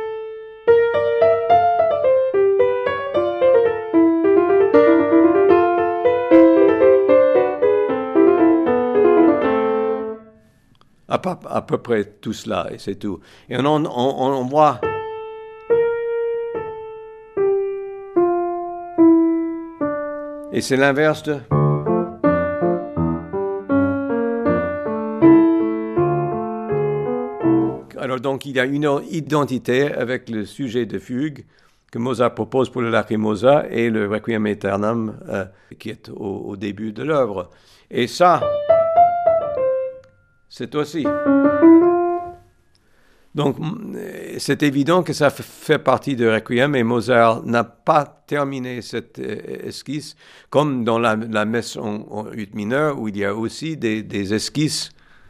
À peu, à peu près tout cela, et c'est tout. Et on, on, on, on voit... Et c'est l'inverse de... Alors donc, il y a une identité avec le sujet de fugue que Mozart propose pour le Lacrimosa et le Requiem Aeternam euh, qui est au, au début de l'œuvre. Et ça... c'est aussi. Donc, c'est évident que ça fait partie de Requiem et Mozart n'a pas terminé cette esquisse, comme dans la, la messe en, en ut mineur, où il y a aussi des, des esquisses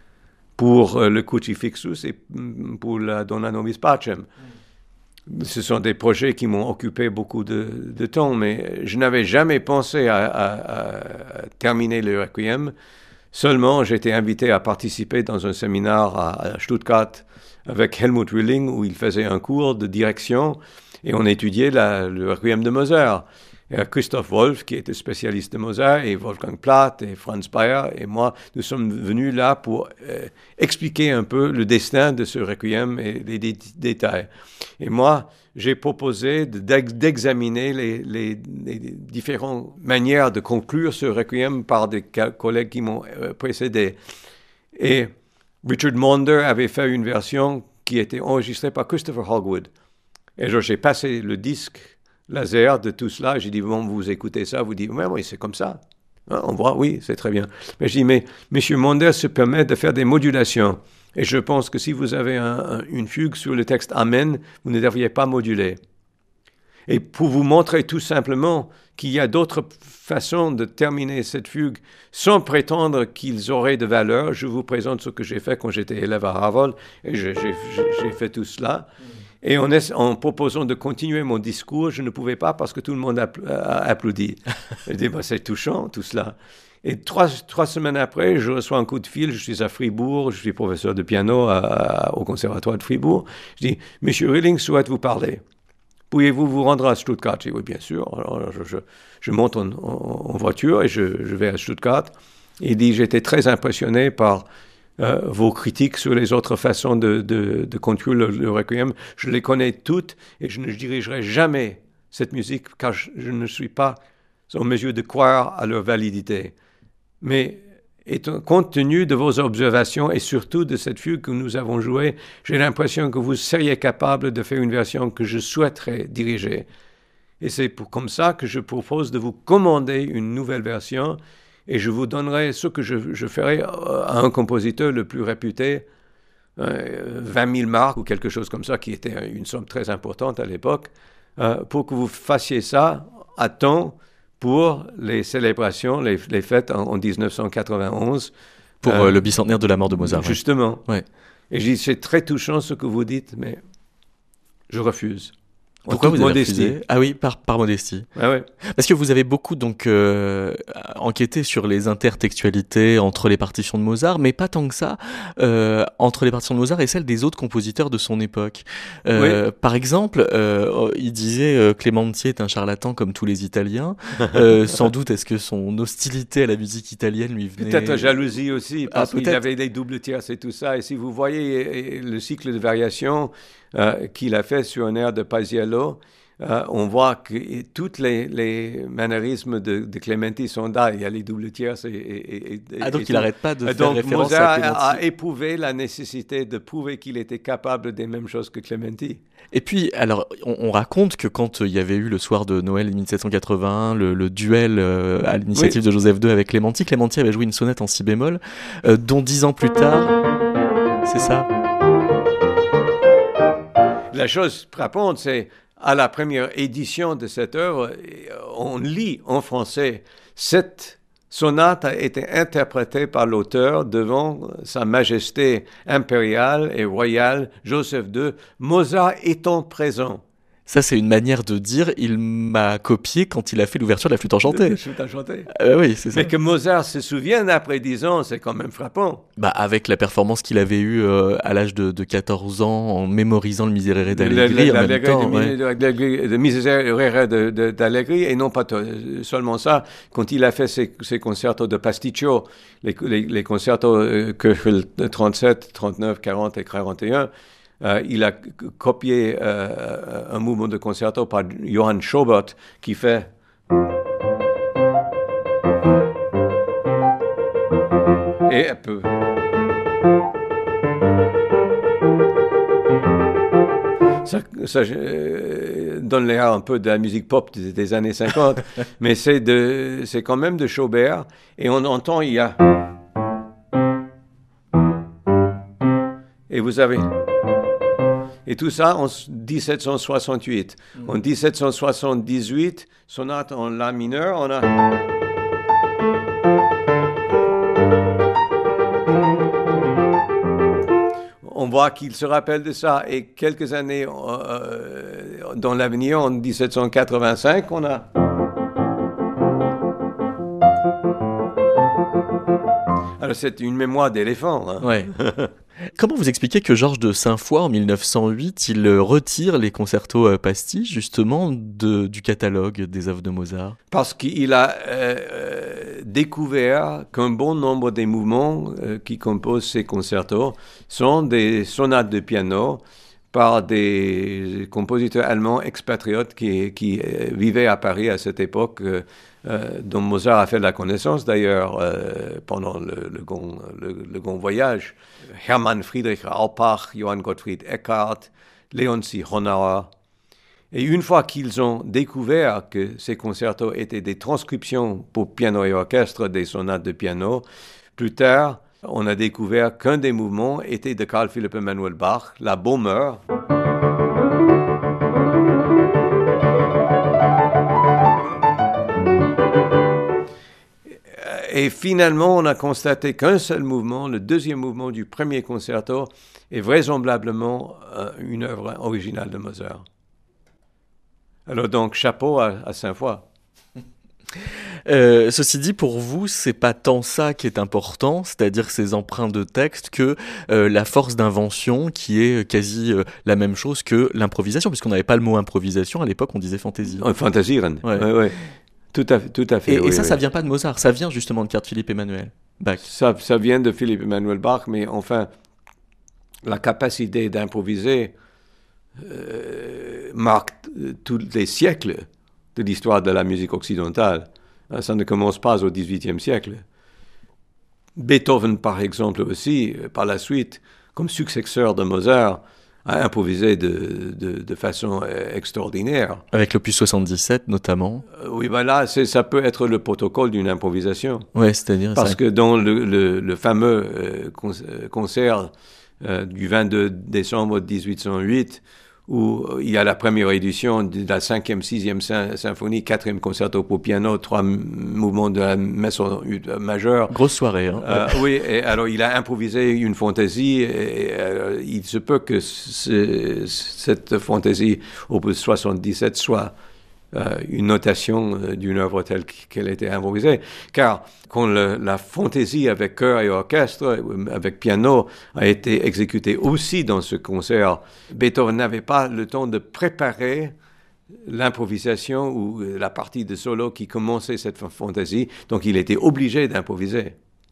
pour le Crucifixus et pour la Dona Nobis Pacem. Mm. Ce sont des projets qui m'ont occupé beaucoup de, de temps, mais je n'avais jamais pensé à, à, à terminer le Requiem. Seulement, j'ai été invité à participer dans un séminaire à Stuttgart avec Helmut Rilling, où il faisait un cours de direction et on étudiait la, le Requiem de Mozart. Et Christoph Wolff, qui était spécialiste de Mozart, et Wolfgang Plath, et Franz Bayer, et moi, nous sommes venus là pour euh, expliquer un peu le destin de ce Requiem et les dé- détails. Et moi, j'ai proposé de, d'examiner les, les, les différentes manières de conclure ce Requiem par des collègues qui m'ont euh, précédé. Et Richard Maunder avait fait une version qui était enregistrée par Christopher Hogwood. Et alors, j'ai passé le disque laser de tout cela. J'ai dit, bon, vous écoutez ça, vous dites, oui, oui, c'est comme ça. Hein, on voit, oui, c'est très bien. Mais je dis, mais M. Maunder se permet de faire des modulations. Et je pense que si vous avez un, un, une fugue sur le texte Amen, vous ne devriez pas moduler. Et pour vous montrer tout simplement qu'il y a d'autres façons de terminer cette fugue sans prétendre qu'ils auraient de valeur, je vous présente ce que j'ai fait quand j'étais élève à Harvard, et je, j'ai, j'ai fait tout cela. Et en, es, en proposant de continuer mon discours, je ne pouvais pas parce que tout le monde a, a applaudi. Je dis, bah, c'est touchant, tout cela. Et trois, trois semaines après, je reçois un coup de fil. Je suis à Fribourg, je suis professeur de piano à, à, au conservatoire de Fribourg. Je dis, Monsieur Rilling souhaite vous parler. Pourriez-vous vous rendre à Stuttgart? Je dis, oui, bien sûr. Alors, je, je, je monte en, en, en voiture et je, je vais à Stuttgart. Il dit, j'étais très impressionné par euh, vos critiques sur les autres façons de, de, de conclure le, le Requiem. Je les connais toutes et je ne dirigerai jamais cette musique car je, je ne suis pas en mesure de croire à leur validité. Mais étant, compte tenu de vos observations et surtout de cette fugue que nous avons jouée, j'ai l'impression que vous seriez capable de faire une version que je souhaiterais diriger. Et c'est pour, comme ça que je propose de vous commander une nouvelle version et je vous donnerai ce que je, je ferai à un compositeur le plus réputé, euh, vingt mille marks ou quelque chose comme ça, qui était une somme très importante à l'époque, euh, pour que vous fassiez ça à temps pour les célébrations, les, les fêtes en, en dix-neuf cent quatre-vingt-onze. Pour euh, le bicentenaire de la mort de Mozart. Justement. Ouais. Et je dis, c'est très touchant ce que vous dites, mais je refuse. Pourquoi vous avez refusé ? Ah oui, par, par modestie. Ah ouais. Parce que vous avez beaucoup donc euh, enquêté sur les intertextualités entre les partitions de Mozart, mais pas tant que ça euh, entre les partitions de Mozart et celles des autres compositeurs de son époque. Euh, oui. Par exemple, euh, il disait euh, Clémentier est un charlatan comme tous les Italiens. euh, sans doute, est-ce que son hostilité à la musique italienne lui venait... Peut-être jalousie aussi, parce ah, qu'il avait des doubles tierces et tout ça. Et si vous voyez le cycle de variation... Euh, qu'il a fait sur un air de Paisiello, euh, on voit que tous les, les mannérismes de, de Clementi sont là. Il y a les doubles tierces. Et, et, et, ah, donc et il n'arrête pas de faire donc, référence Mozart à Clementi. a éprouvé la nécessité de prouver qu'il était capable des mêmes choses que Clementi. Et puis, alors, on, on raconte que quand il y avait eu le soir de Noël mille sept cent quatre-vingt-un, le, le duel euh, à l'initiative oui. de Joseph deux avec Clementi, Clementi avait joué une sonate en si bémol, euh, dont dix ans plus tard, c'est ça. La chose frappante, c'est à la première édition de cette œuvre, on lit en français cette sonate a été interprétée par l'auteur devant Sa Majesté impériale et royale Joseph deux, Mozart étant présent. Ça, c'est une manière de dire il m'a copié quand il a fait l'ouverture de la flûte enchantée. La flûte enchantée. Euh, oui, c'est ça. Mais que Mozart se souvienne après dix ans, c'est quand même frappant. Bah, avec la performance qu'il avait eue euh, à l'âge de, de quatorze ans, en mémorisant le Miserere d'Allegri en même temps. Le Miserere d'Allegri, et non pas t- seulement ça, quand il a fait ses, ses concertos de pasticcio, les, les, les concertos euh, Köchel trente-sept, trente-neuf, quarante et quarante et un, Euh, il a copié euh, un mouvement de concerto par Johann Schobert qui fait et un peu. Ça, ça euh, donne l'air un peu de la musique pop des, des années cinquante, mais c'est, de, c'est quand même de Schobert, et on entend, il y a... Et vous avez... Et tout ça en dix-sept cent soixante-huit. Mmh. En dix-sept cent soixante-dix-huit, sonate en La mineur, on a... On voit qu'il se rappelle de ça. Et quelques années euh, dans l'avenir, en dix-sept cent quatre-vingt-cinq, on a... Alors c'est une mémoire d'éléphant. Hein. Ouais. Comment vous expliquez que Georges de Saint-Foy, en mille neuf cent huit, il retire les concertos pastiches, justement, de, du catalogue des œuvres de Mozart? Parce qu'il a euh, découvert qu'un bon nombre des mouvements euh, qui composent ces concertos sont des sonates de piano par des compositeurs allemands expatriotes qui, qui euh, vivaient à Paris à cette époque, euh, euh, dont Mozart a fait la connaissance d'ailleurs euh, pendant le, le, grand, le, le grand voyage. Hermann Friedrich Alpach, Johann Gottfried Eckart, Leoncy Honauer. Et une fois qu'ils ont découvert que ces concertos étaient des transcriptions pour piano et orchestre des sonates de piano, plus tard, on a découvert qu'un des mouvements était de Carl Philipp Emanuel Bach, la Baumer. Et finalement, on a constaté qu'un seul mouvement, le deuxième mouvement du premier concerto, est vraisemblablement euh, une œuvre originale de Mozart. Alors donc, chapeau à, à Saint-Foy. Euh, ceci dit, pour vous, c'est pas tant ça qui est important, c'est-à-dire ces emprunts de texte, que euh, la force d'invention qui est quasi euh, la même chose que l'improvisation, puisqu'on n'avait pas le mot improvisation, à l'époque on disait fantaisie. Oh, Fantasieren, ouais. Ouais, ouais. Tout à, tout à fait. Et, oui, et ça, oui. ça vient pas de Mozart, ça vient justement de Carl Philipp Emanuel Bach. Ça, ça vient de Philipp Emanuel Bach, mais enfin, la capacité d'improviser euh, marque euh, tous les siècles de l'histoire de la musique occidentale. Ça ne commence pas au dix-huitième siècle. Beethoven, par exemple, aussi, par la suite, comme successeur de Mozart, a improvisé de, de, de façon extraordinaire. Avec l'opus soixante-dix-sept, notamment. Euh, oui, ben là, c'est, ça peut être le protocole d'une improvisation. Oui, c'est-à-dire... Parce ça... que dans le, le, le fameux euh, concert euh, du vingt-deux décembre dix-huit cent huit, où il y a la première édition de la cinquième, sixième symphonie, quatrième concerto pour piano, trois mouvements de la messe majeure. Grosse soirée, hein. Euh, oui, et alors il a improvisé une fantaisie, et, et euh, il se peut que ce, cette fantaisie, opus soixante-dix-sept, soit euh, une notation d'une œuvre telle qu'elle était improvisée. Car quand le, la fantaisie avec chœur et orchestre, avec piano, a été exécutée aussi dans ce concert, Beethoven n'avait pas le temps de préparer l'improvisation ou la partie de solo qui commençait cette fantaisie, donc il était obligé d'improviser.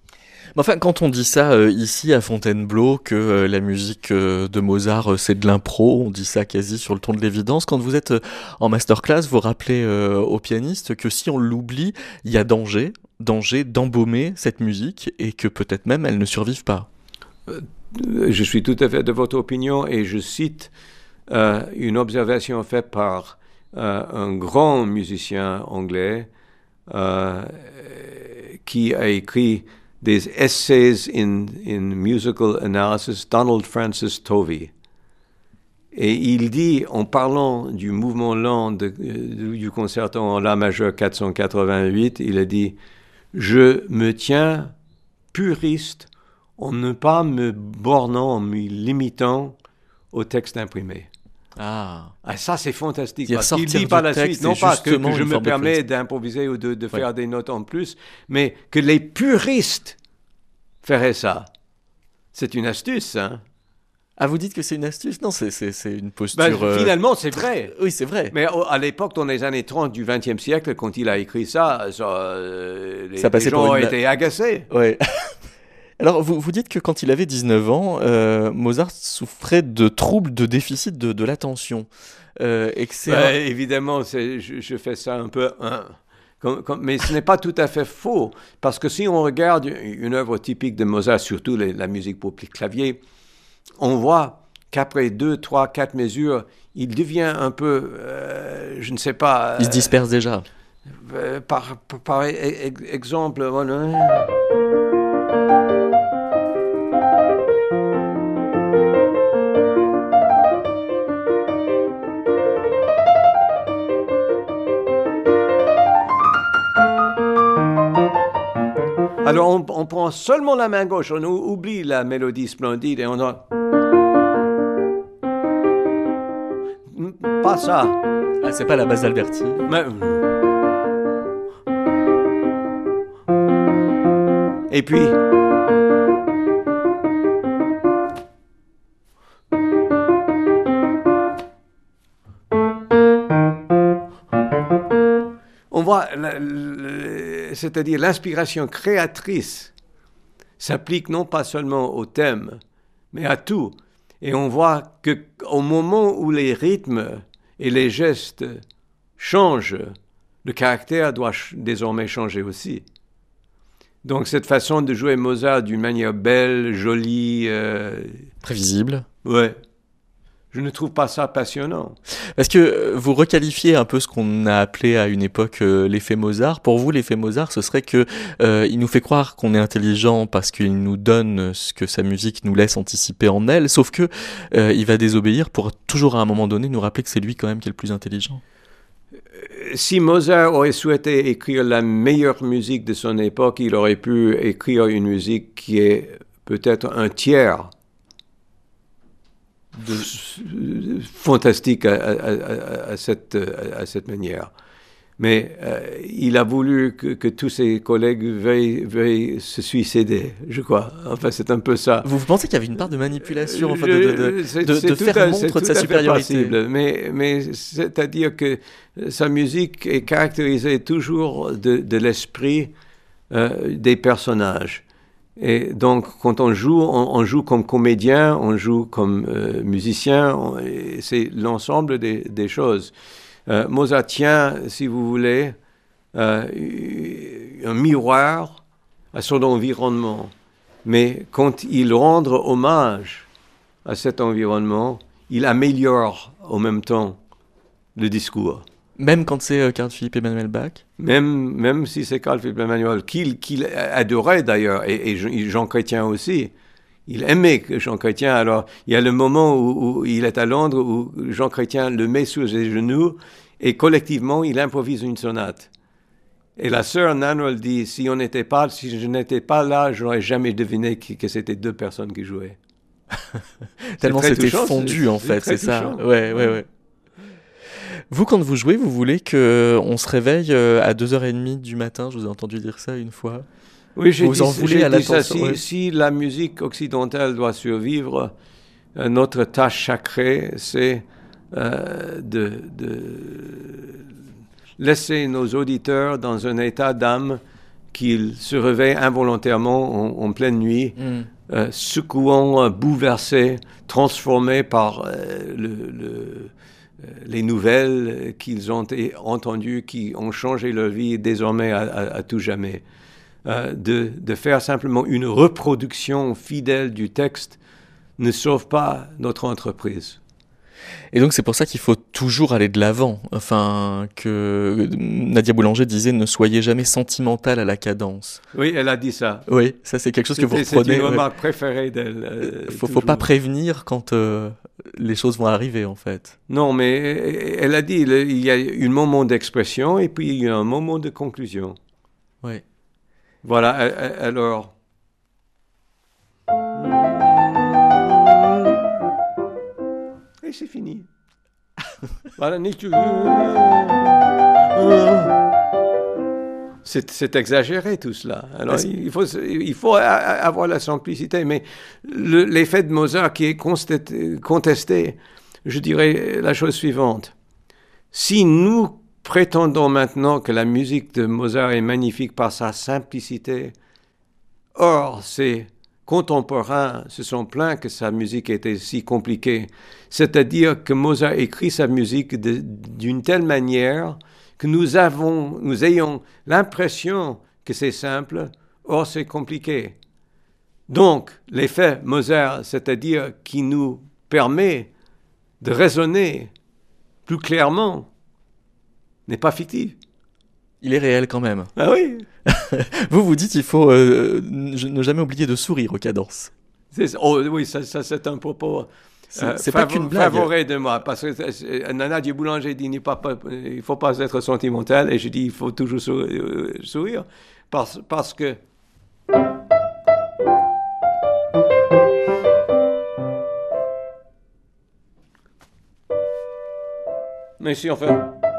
Mais enfin, quand on dit ça euh, ici à Fontainebleau, que euh, la musique euh, de Mozart, euh, c'est de l'impro, on dit ça quasi sur le ton de l'évidence. Quand vous êtes euh, en masterclass, vous rappelez euh, aux pianistes que si on l'oublie, il y a danger, danger d'embaumer cette musique et que peut-être même elle ne survive pas. Euh, je suis tout à fait de votre opinion et je cite euh, une observation faite par euh, un grand musicien anglais euh, qui a écrit des essays in, in musical analysis, Donald Francis Tovey. Et il dit, en parlant du mouvement lent de, de, du concerto en La majeur quatre cent quatre-vingt-huit, il a dit « Je me tiens puriste en ne pas me bornant, en me limitant au texte imprimé. » Ah. ah, ça c'est fantastique, Dire parce qu'il dit par la suite, non pas que, que je me permets d'improviser ou de, de faire ouais. des notes en plus, mais que les puristes feraient ça. C'est une astuce, hein. Ah, vous dites que c'est une astuce? Non, c'est, c'est, c'est une posture... Ben, euh... Finalement, c'est vrai. Oui, c'est vrai. Mais à l'époque, dans les années trente du vingtième siècle, quand il a écrit ça, ça euh, les, ça les gens pour une... étaient agacés. Oui. Alors, vous, vous dites que quand il avait dix-neuf ans, euh, Mozart souffrait de troubles de déficit de, de l'attention. Euh, et que c'est ben, un... Évidemment, c'est, je, je fais ça un peu... Hein, comme, comme, mais ce n'est pas tout à fait faux, parce que si on regarde une œuvre typique de Mozart, surtout les, la musique pour clavier, on voit qu'après deux, trois, quatre mesures, il devient un peu, euh, je ne sais pas... Il se disperse déjà. Euh, par, par, par exemple... Voilà. Alors, on, on prend seulement la main gauche, on oublie la mélodie splendide et on a... Pas ça. Ah, c'est pas la basse d'Alberti. Mais... Et puis... On voit, la, la, c'est-à-dire l'inspiration créatrice s'applique non pas seulement au thème, mais à tout. Et on voit qu'au moment où les rythmes et les gestes changent, le caractère doit ch- désormais changer aussi. Donc cette façon de jouer Mozart d'une manière belle, jolie... Euh, prévisible. Ouais. Je ne trouve pas ça passionnant. Parce que vous requalifiez un peu ce qu'on a appelé à une époque euh, l'effet Mozart. Pour vous, l'effet Mozart, ce serait que euh, il nous fait croire qu'on est intelligent parce qu'il nous donne ce que sa musique nous laisse anticiper en elle, sauf que euh, il va désobéir pour toujours à un moment donné nous rappeler que c'est lui quand même qui est le plus intelligent. Si Mozart aurait souhaité écrire la meilleure musique de son époque, il aurait pu écrire une musique qui est peut-être un tiers de fantastique à, à, à, à, cette, à cette manière. Mais euh, il a voulu que, que tous ses collègues veuillent, veuillent se suicider, je crois. Enfin, c'est un peu ça. Vous pensez qu'il y avait une part de manipulation, enfin, de, de, de, c'est, de, c'est de faire à, montre de sa supériorité? Mais, mais c'est-à-dire que sa musique est caractérisée toujours de, de l'esprit euh, des personnages. Et donc, quand on joue, on, on joue comme comédien, on joue comme euh, musicien, on, c'est l'ensemble des, des choses. Euh, Mozart tient, si vous voulez, euh, un miroir à son environnement. Mais quand il rend hommage à cet environnement, il améliore en même temps le discours. Même quand c'est euh, Carl Philipp Emanuel Bach? Même, même si c'est Carl Philipp Emanuel, qu'il, qu'il adorait d'ailleurs, et, et Jean Chrétien aussi. Il aimait Jean Chrétien. Alors, il y a le moment où, où il est à Londres, où Jean Chrétien le met sur ses genoux, et collectivement, il improvise une sonate. Et la sœur Nannerl dit, si on n'était pas, si je n'étais pas là, je n'aurais jamais deviné que, que c'était deux personnes qui jouaient. Tellement c'était touchant, fondu, c'est, en fait, c'est, c'est ça. Ouais, ouais, ouais. Vous, quand vous jouez, vous voulez qu'on se réveille à deux heures trente du matin? Je vous ai entendu dire ça une fois. Oui, j'ai vous dit, en voulez j'ai à dit ça. Si, ouais. si la musique occidentale doit survivre, euh, notre tâche sacrée, c'est euh, de, de laisser nos auditeurs dans un état d'âme qui qu'il se réveille involontairement en, en pleine nuit, Mm. euh, secouant, euh, bouleversé, transformé par euh, le, le, euh, les nouvelles qu'ils ont t- entendues, qui ont changé leur vie désormais à, à, à tout jamais. Euh, de, de faire simplement une reproduction fidèle du texte ne sauve pas notre entreprise. Et donc c'est pour ça qu'il faut toujours aller de l'avant. Enfin, que Nadia Boulanger disait ne soyez jamais sentimental à la cadence. Oui, elle a dit ça. Oui, ça c'est quelque chose que vous C'était- reprenez. C'est une ouais. remarque préférée d'elle. euh, faut, faut toujours. pas prévenir quand euh, les choses vont arriver en fait. Non, mais elle a dit il y a un moment d'expression et puis il y a un moment de conclusion. Oui. Voilà, a- a- alors. Et c'est fini. Voilà, ni tu- C'est, c'est exagéré tout cela. Alors, Est-ce- il faut, il faut a- a- avoir la simplicité, mais le- l'effet de Mozart qui est constat- contesté, je dirais la chose suivante. Si nous prétendons maintenant que la musique de Mozart est magnifique par sa simplicité, or ses contemporains se sont plaints que sa musique était si compliquée, c'est-à-dire que Mozart écrit sa musique de- d'une telle manière que nous avons, nous ayons l'impression que c'est simple, or c'est compliqué. Donc, l'effet Mozart, c'est-à-dire qui nous permet de raisonner plus clairement, n'est pas fictif. Il est réel quand même. Ah oui, Vous vous dites il faut euh, ne jamais oublier de sourire aux cadences. c'est, oh, oui, ça, ça, c'est un propos C'est euh, c'est pas favo- qu'une blague. favoré de moi, parce que euh, Nadia Boulanger dit il ne faut pas être sentimental, et je dis il faut toujours sou- euh, sourire, parce, parce que mais si on fait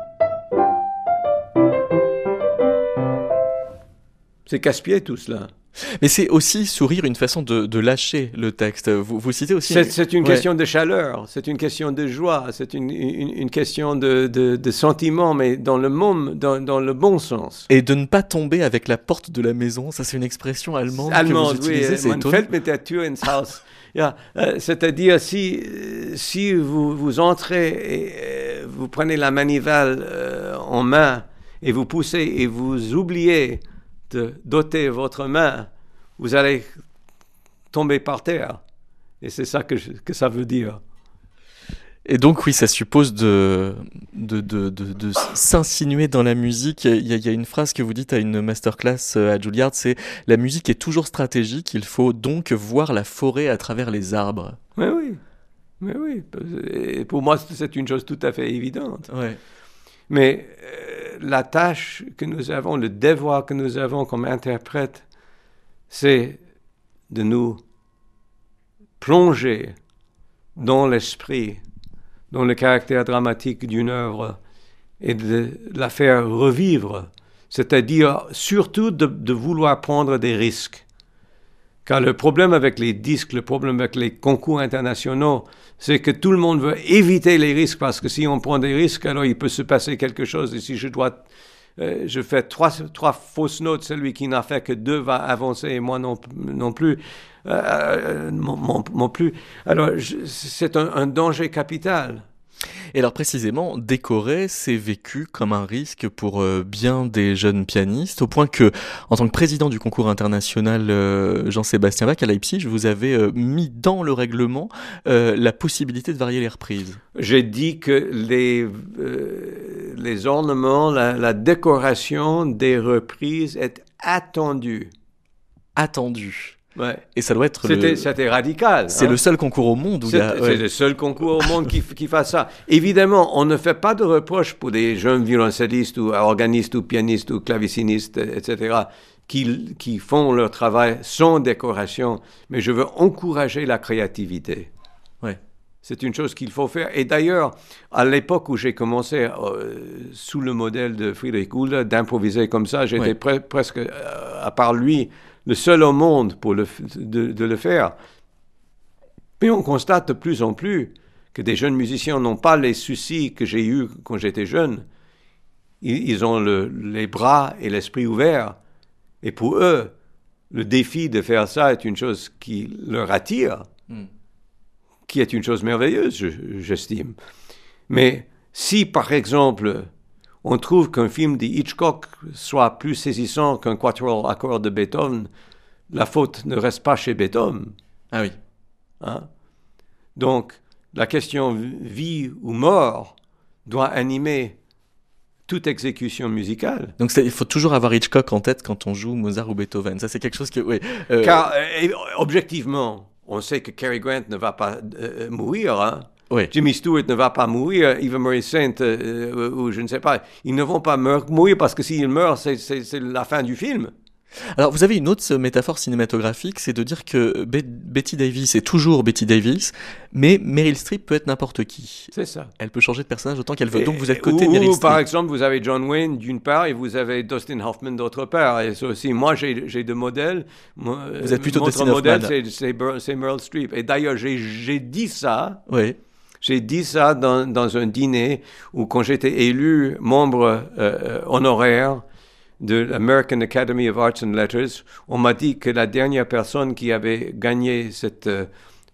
c'est casse-pied tout cela. Mais c'est aussi sourire une façon de, de lâcher le texte. Vous, vous citez aussi. C'est, c'est une Ouais. question de chaleur, c'est une question de joie, c'est une, une, une question de, de, de sentiment, mais dans le, môme, dans, dans le bon sens. Et de ne pas tomber avec la porte de la maison, ça c'est une expression allemande, Allemande, que vous oui, utilisez, c'est man étonnant. fällt mit der Tür ins Haus. Ja, euh, c'est-à-dire si, euh, si vous, vous entrez et euh, vous prenez la manivelle euh, en main et vous poussez et vous oubliez de doter votre main, vous allez tomber par terre. Et c'est ça que, je- que ça veut dire. Et donc oui, ça suppose de, de, de, de, de s'insinuer dans la musique. Il y, a, il y a une phrase que vous dites à une masterclass à Juilliard, c'est « La musique est toujours stratégique, il faut donc voir la forêt à travers les arbres. Mais oui, mais oui. Et pour moi, c'est une chose tout à fait évidente. » Ouais. Mais euh, la tâche que nous avons, le devoir que nous avons comme interprètes, c'est de nous plonger dans l'esprit, dans le caractère dramatique d'une œuvre et de la faire revivre, c'est-à-dire surtout de, de vouloir prendre des risques. Car le problème avec les disques, le problème avec les concours internationaux, c'est que tout le monde veut éviter les risques parce que si on prend des risques, alors il peut se passer quelque chose. Et si je dois, euh, je fais trois, trois fausses notes, celui qui n'a fait que deux va avancer et moi non, non plus, euh, non, non, non plus. Alors je, c'est un, un danger capital. Et alors précisément, décorer, c'est vécu comme un risque pour euh, bien des jeunes pianistes, au point que, en tant que président du concours international euh, Jean-Sébastien Bach à Leipzig, vous avez euh, mis dans le règlement euh, la possibilité de varier les reprises. J'ai dit que les, euh, les ornements, la, la décoration des reprises est attendue. Attendu. Ouais. Et ça doit être C'était, le... c'était radical. C'est hein. le seul concours au monde où il y C'est, a... c'est ouais. le seul concours au monde qui, qui fasse ça. Évidemment, on ne fait pas de reproches pour des jeunes violoncellistes ou organistes ou pianistes ou clavicinistes, et cetera, qui, qui font leur travail sans décoration. Mais je veux encourager la créativité. Ouais. C'est une chose qu'il faut faire. Et d'ailleurs, à l'époque où j'ai commencé, euh, sous le modèle de Friedrich Gulda, d'improviser comme ça, j'étais Ouais. pre- presque, euh, à part lui, le seul au monde pour le, de, de le faire. Mais on constate de plus en plus que des jeunes musiciens n'ont pas les soucis que j'ai eus quand j'étais jeune. Ils, ils ont le, les bras et l'esprit ouverts. Et pour eux, le défi de faire ça est une chose qui leur attire, mm. qui est une chose merveilleuse, je, j'estime. Mais si, par exemple, on trouve qu'un film de Hitchcock soit plus saisissant qu'un quatuor à cordes de Beethoven, la faute ne reste pas chez Beethoven. Ah oui. Hein? Donc, la question vie ou mort doit animer toute exécution musicale. Donc il faut toujours avoir Hitchcock en tête quand on joue Mozart ou Beethoven. Ça, c'est quelque chose que... Oui, euh... Car, euh, objectivement, on sait que Cary Grant ne va pas euh, mourir. Hein? Oui. Jimmy Stewart ne va pas mourir. Eva Marie Saint, euh, ou je ne sais pas. Ils ne vont pas mourir parce que s'ils meurent, c'est, c'est, c'est la fin du film. Alors, vous avez une autre métaphore cinématographique, c'est de dire que Be- Betty Davis est toujours Betty Davis, mais Meryl Streep peut être n'importe qui. C'est ça. Elle peut changer de personnage autant qu'elle veut. Et, Donc, vous êtes côté ou, Meryl ou, Streep. Par exemple, vous avez John Wayne d'une part et vous avez Dustin Hoffman d'autre part. Et ça aussi, moi, j'ai, j'ai deux modèles. Vous êtes plutôt Dustin Hoffman. Mon modèle, c'est, c'est, c'est Meryl Streep. Et d'ailleurs, j'ai, j'ai dit ça. Oui. J'ai dit ça dans, dans un dîner où, quand j'étais élu membre euh, honoraire de l'American Academy of Arts and Letters, on m'a dit que la dernière personne qui avait gagné cette, euh,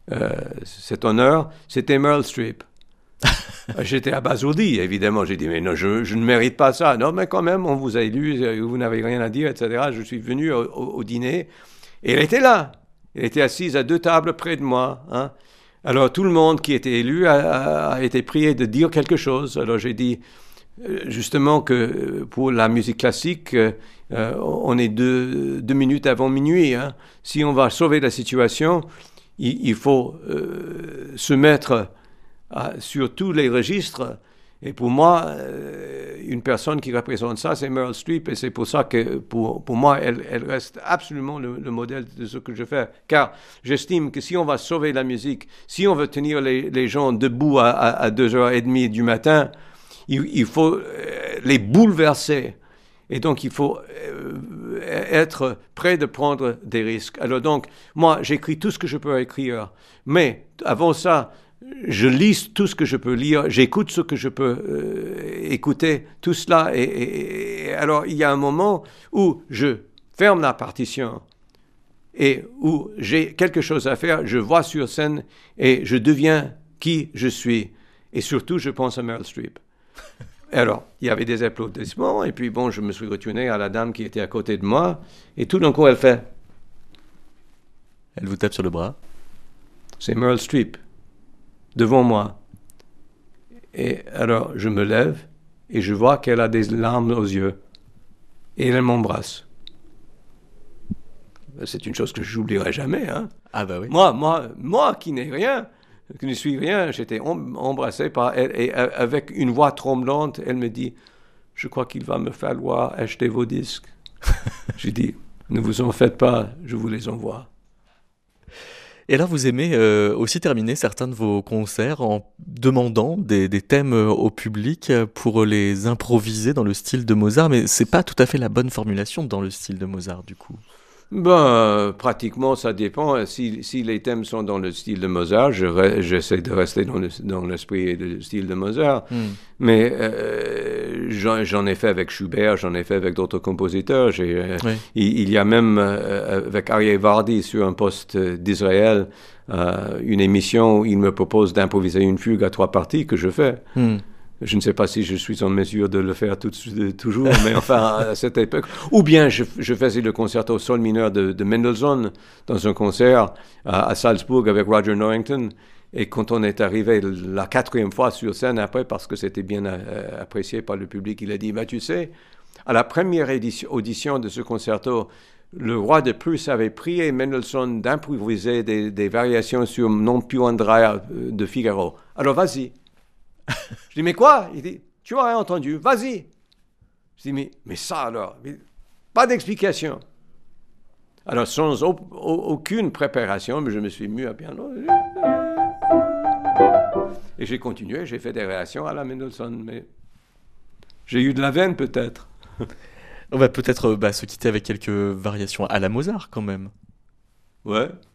cet honneur, c'était Meryl Streep. J'étais abasourdi, évidemment. J'ai dit, mais non, je, je ne mérite pas ça. Non, mais quand même, on vous a élu, vous n'avez rien à dire, et cetera. Je suis venu au, au, au dîner et elle était là. Elle était assise à deux tables près de moi. Hein. Alors, tout le monde qui était élu a, a, a été prié de dire quelque chose. Alors, j'ai dit... justement que pour la musique classique, euh, on est deux, deux minutes avant minuit. Hein. Si on va sauver la situation, il, il faut euh, se mettre à, sur tous les registres. Et pour moi, euh, une personne qui représente ça, c'est Meryl Streep. Et c'est pour ça que pour, pour moi, elle, elle reste absolument le, le modèle de ce que je fais. Car j'estime que si on va sauver la musique, si on veut tenir les, les gens debout à, à, à deux heures trente du matin, il faut les bouleverser. Et donc, il faut être prêt de prendre des risques. Alors donc, moi, j'écris tout ce que je peux écrire. Mais avant ça, je lis tout ce que je peux lire. J'écoute ce que je peux euh, écouter. Tout cela. Et, et, et alors, il y a un moment où je ferme la partition et où j'ai quelque chose à faire. Je vois sur scène et je deviens qui je suis. Et surtout, je pense à Meryl Streep. Alors, il y avait des applaudissements, et puis bon, je me suis retourné à la dame qui était à côté de moi, et tout d'un coup, elle fait... Elle vous tape sur le bras. C'est Meryl Streep, devant moi. Et alors, je me lève, et je vois qu'elle a des larmes aux yeux, et elle m'embrasse. C'est une chose que je n'oublierai jamais, hein. Ah bah oui. Moi, moi, moi qui n'ai rien... que je ne suis rien, j'étais embrassé par elle, et avec une voix tremblante, elle me dit, je crois qu'il va me falloir acheter vos disques. J'ai dit, ne vous en faites pas, je vous les envoie. Et alors, vous aimez euh, aussi terminer certains de vos concerts en demandant des, des thèmes au public pour les improviser dans le style de Mozart, mais c'est pas tout à fait la bonne formulation dans le style de Mozart, du coup. Ben, pratiquement, ça dépend. Si, si les thèmes sont dans le style de Mozart, je re, j'essaie de rester dans, le, dans l'esprit et le style de Mozart. Mm. Mais euh, j'en, j'en ai fait avec Schubert, j'en ai fait avec d'autres compositeurs. J'ai, oui. il, il y a même euh, avec Aryeh Vardi sur un poste d'Israël, euh, une émission où il me propose d'improviser une fugue à trois parties que je fais. Mm. Je ne sais pas si je suis en mesure de le faire tout, toujours, mais enfin, à cette époque. Ou bien, je, je faisais le concerto sol mineur de, de Mendelssohn dans un concert à, à Salzbourg avec Roger Norrington. Et quand on est arrivé la quatrième fois sur scène après, parce que c'était bien euh, apprécié par le public, il a dit, bah, tu sais, à la première édition, audition de ce concerto, le roi de Prusse avait prié Mendelssohn d'improviser des, des variations sur Non più andrai de Figaro. Alors, vas-y. Je dis, mais quoi? Il dit, tu as rien entendu, vas-y. Je dis, mais, mais ça alors, mais, pas d'explication. Alors, sans au, au, aucune préparation, mais je me suis mis à piano. Et j'ai continué, j'ai fait des réactions à la Mendelssohn, mais j'ai eu de la veine peut-être. On va peut-être bah, se quitter avec quelques variations à la Mozart quand même. Ouais.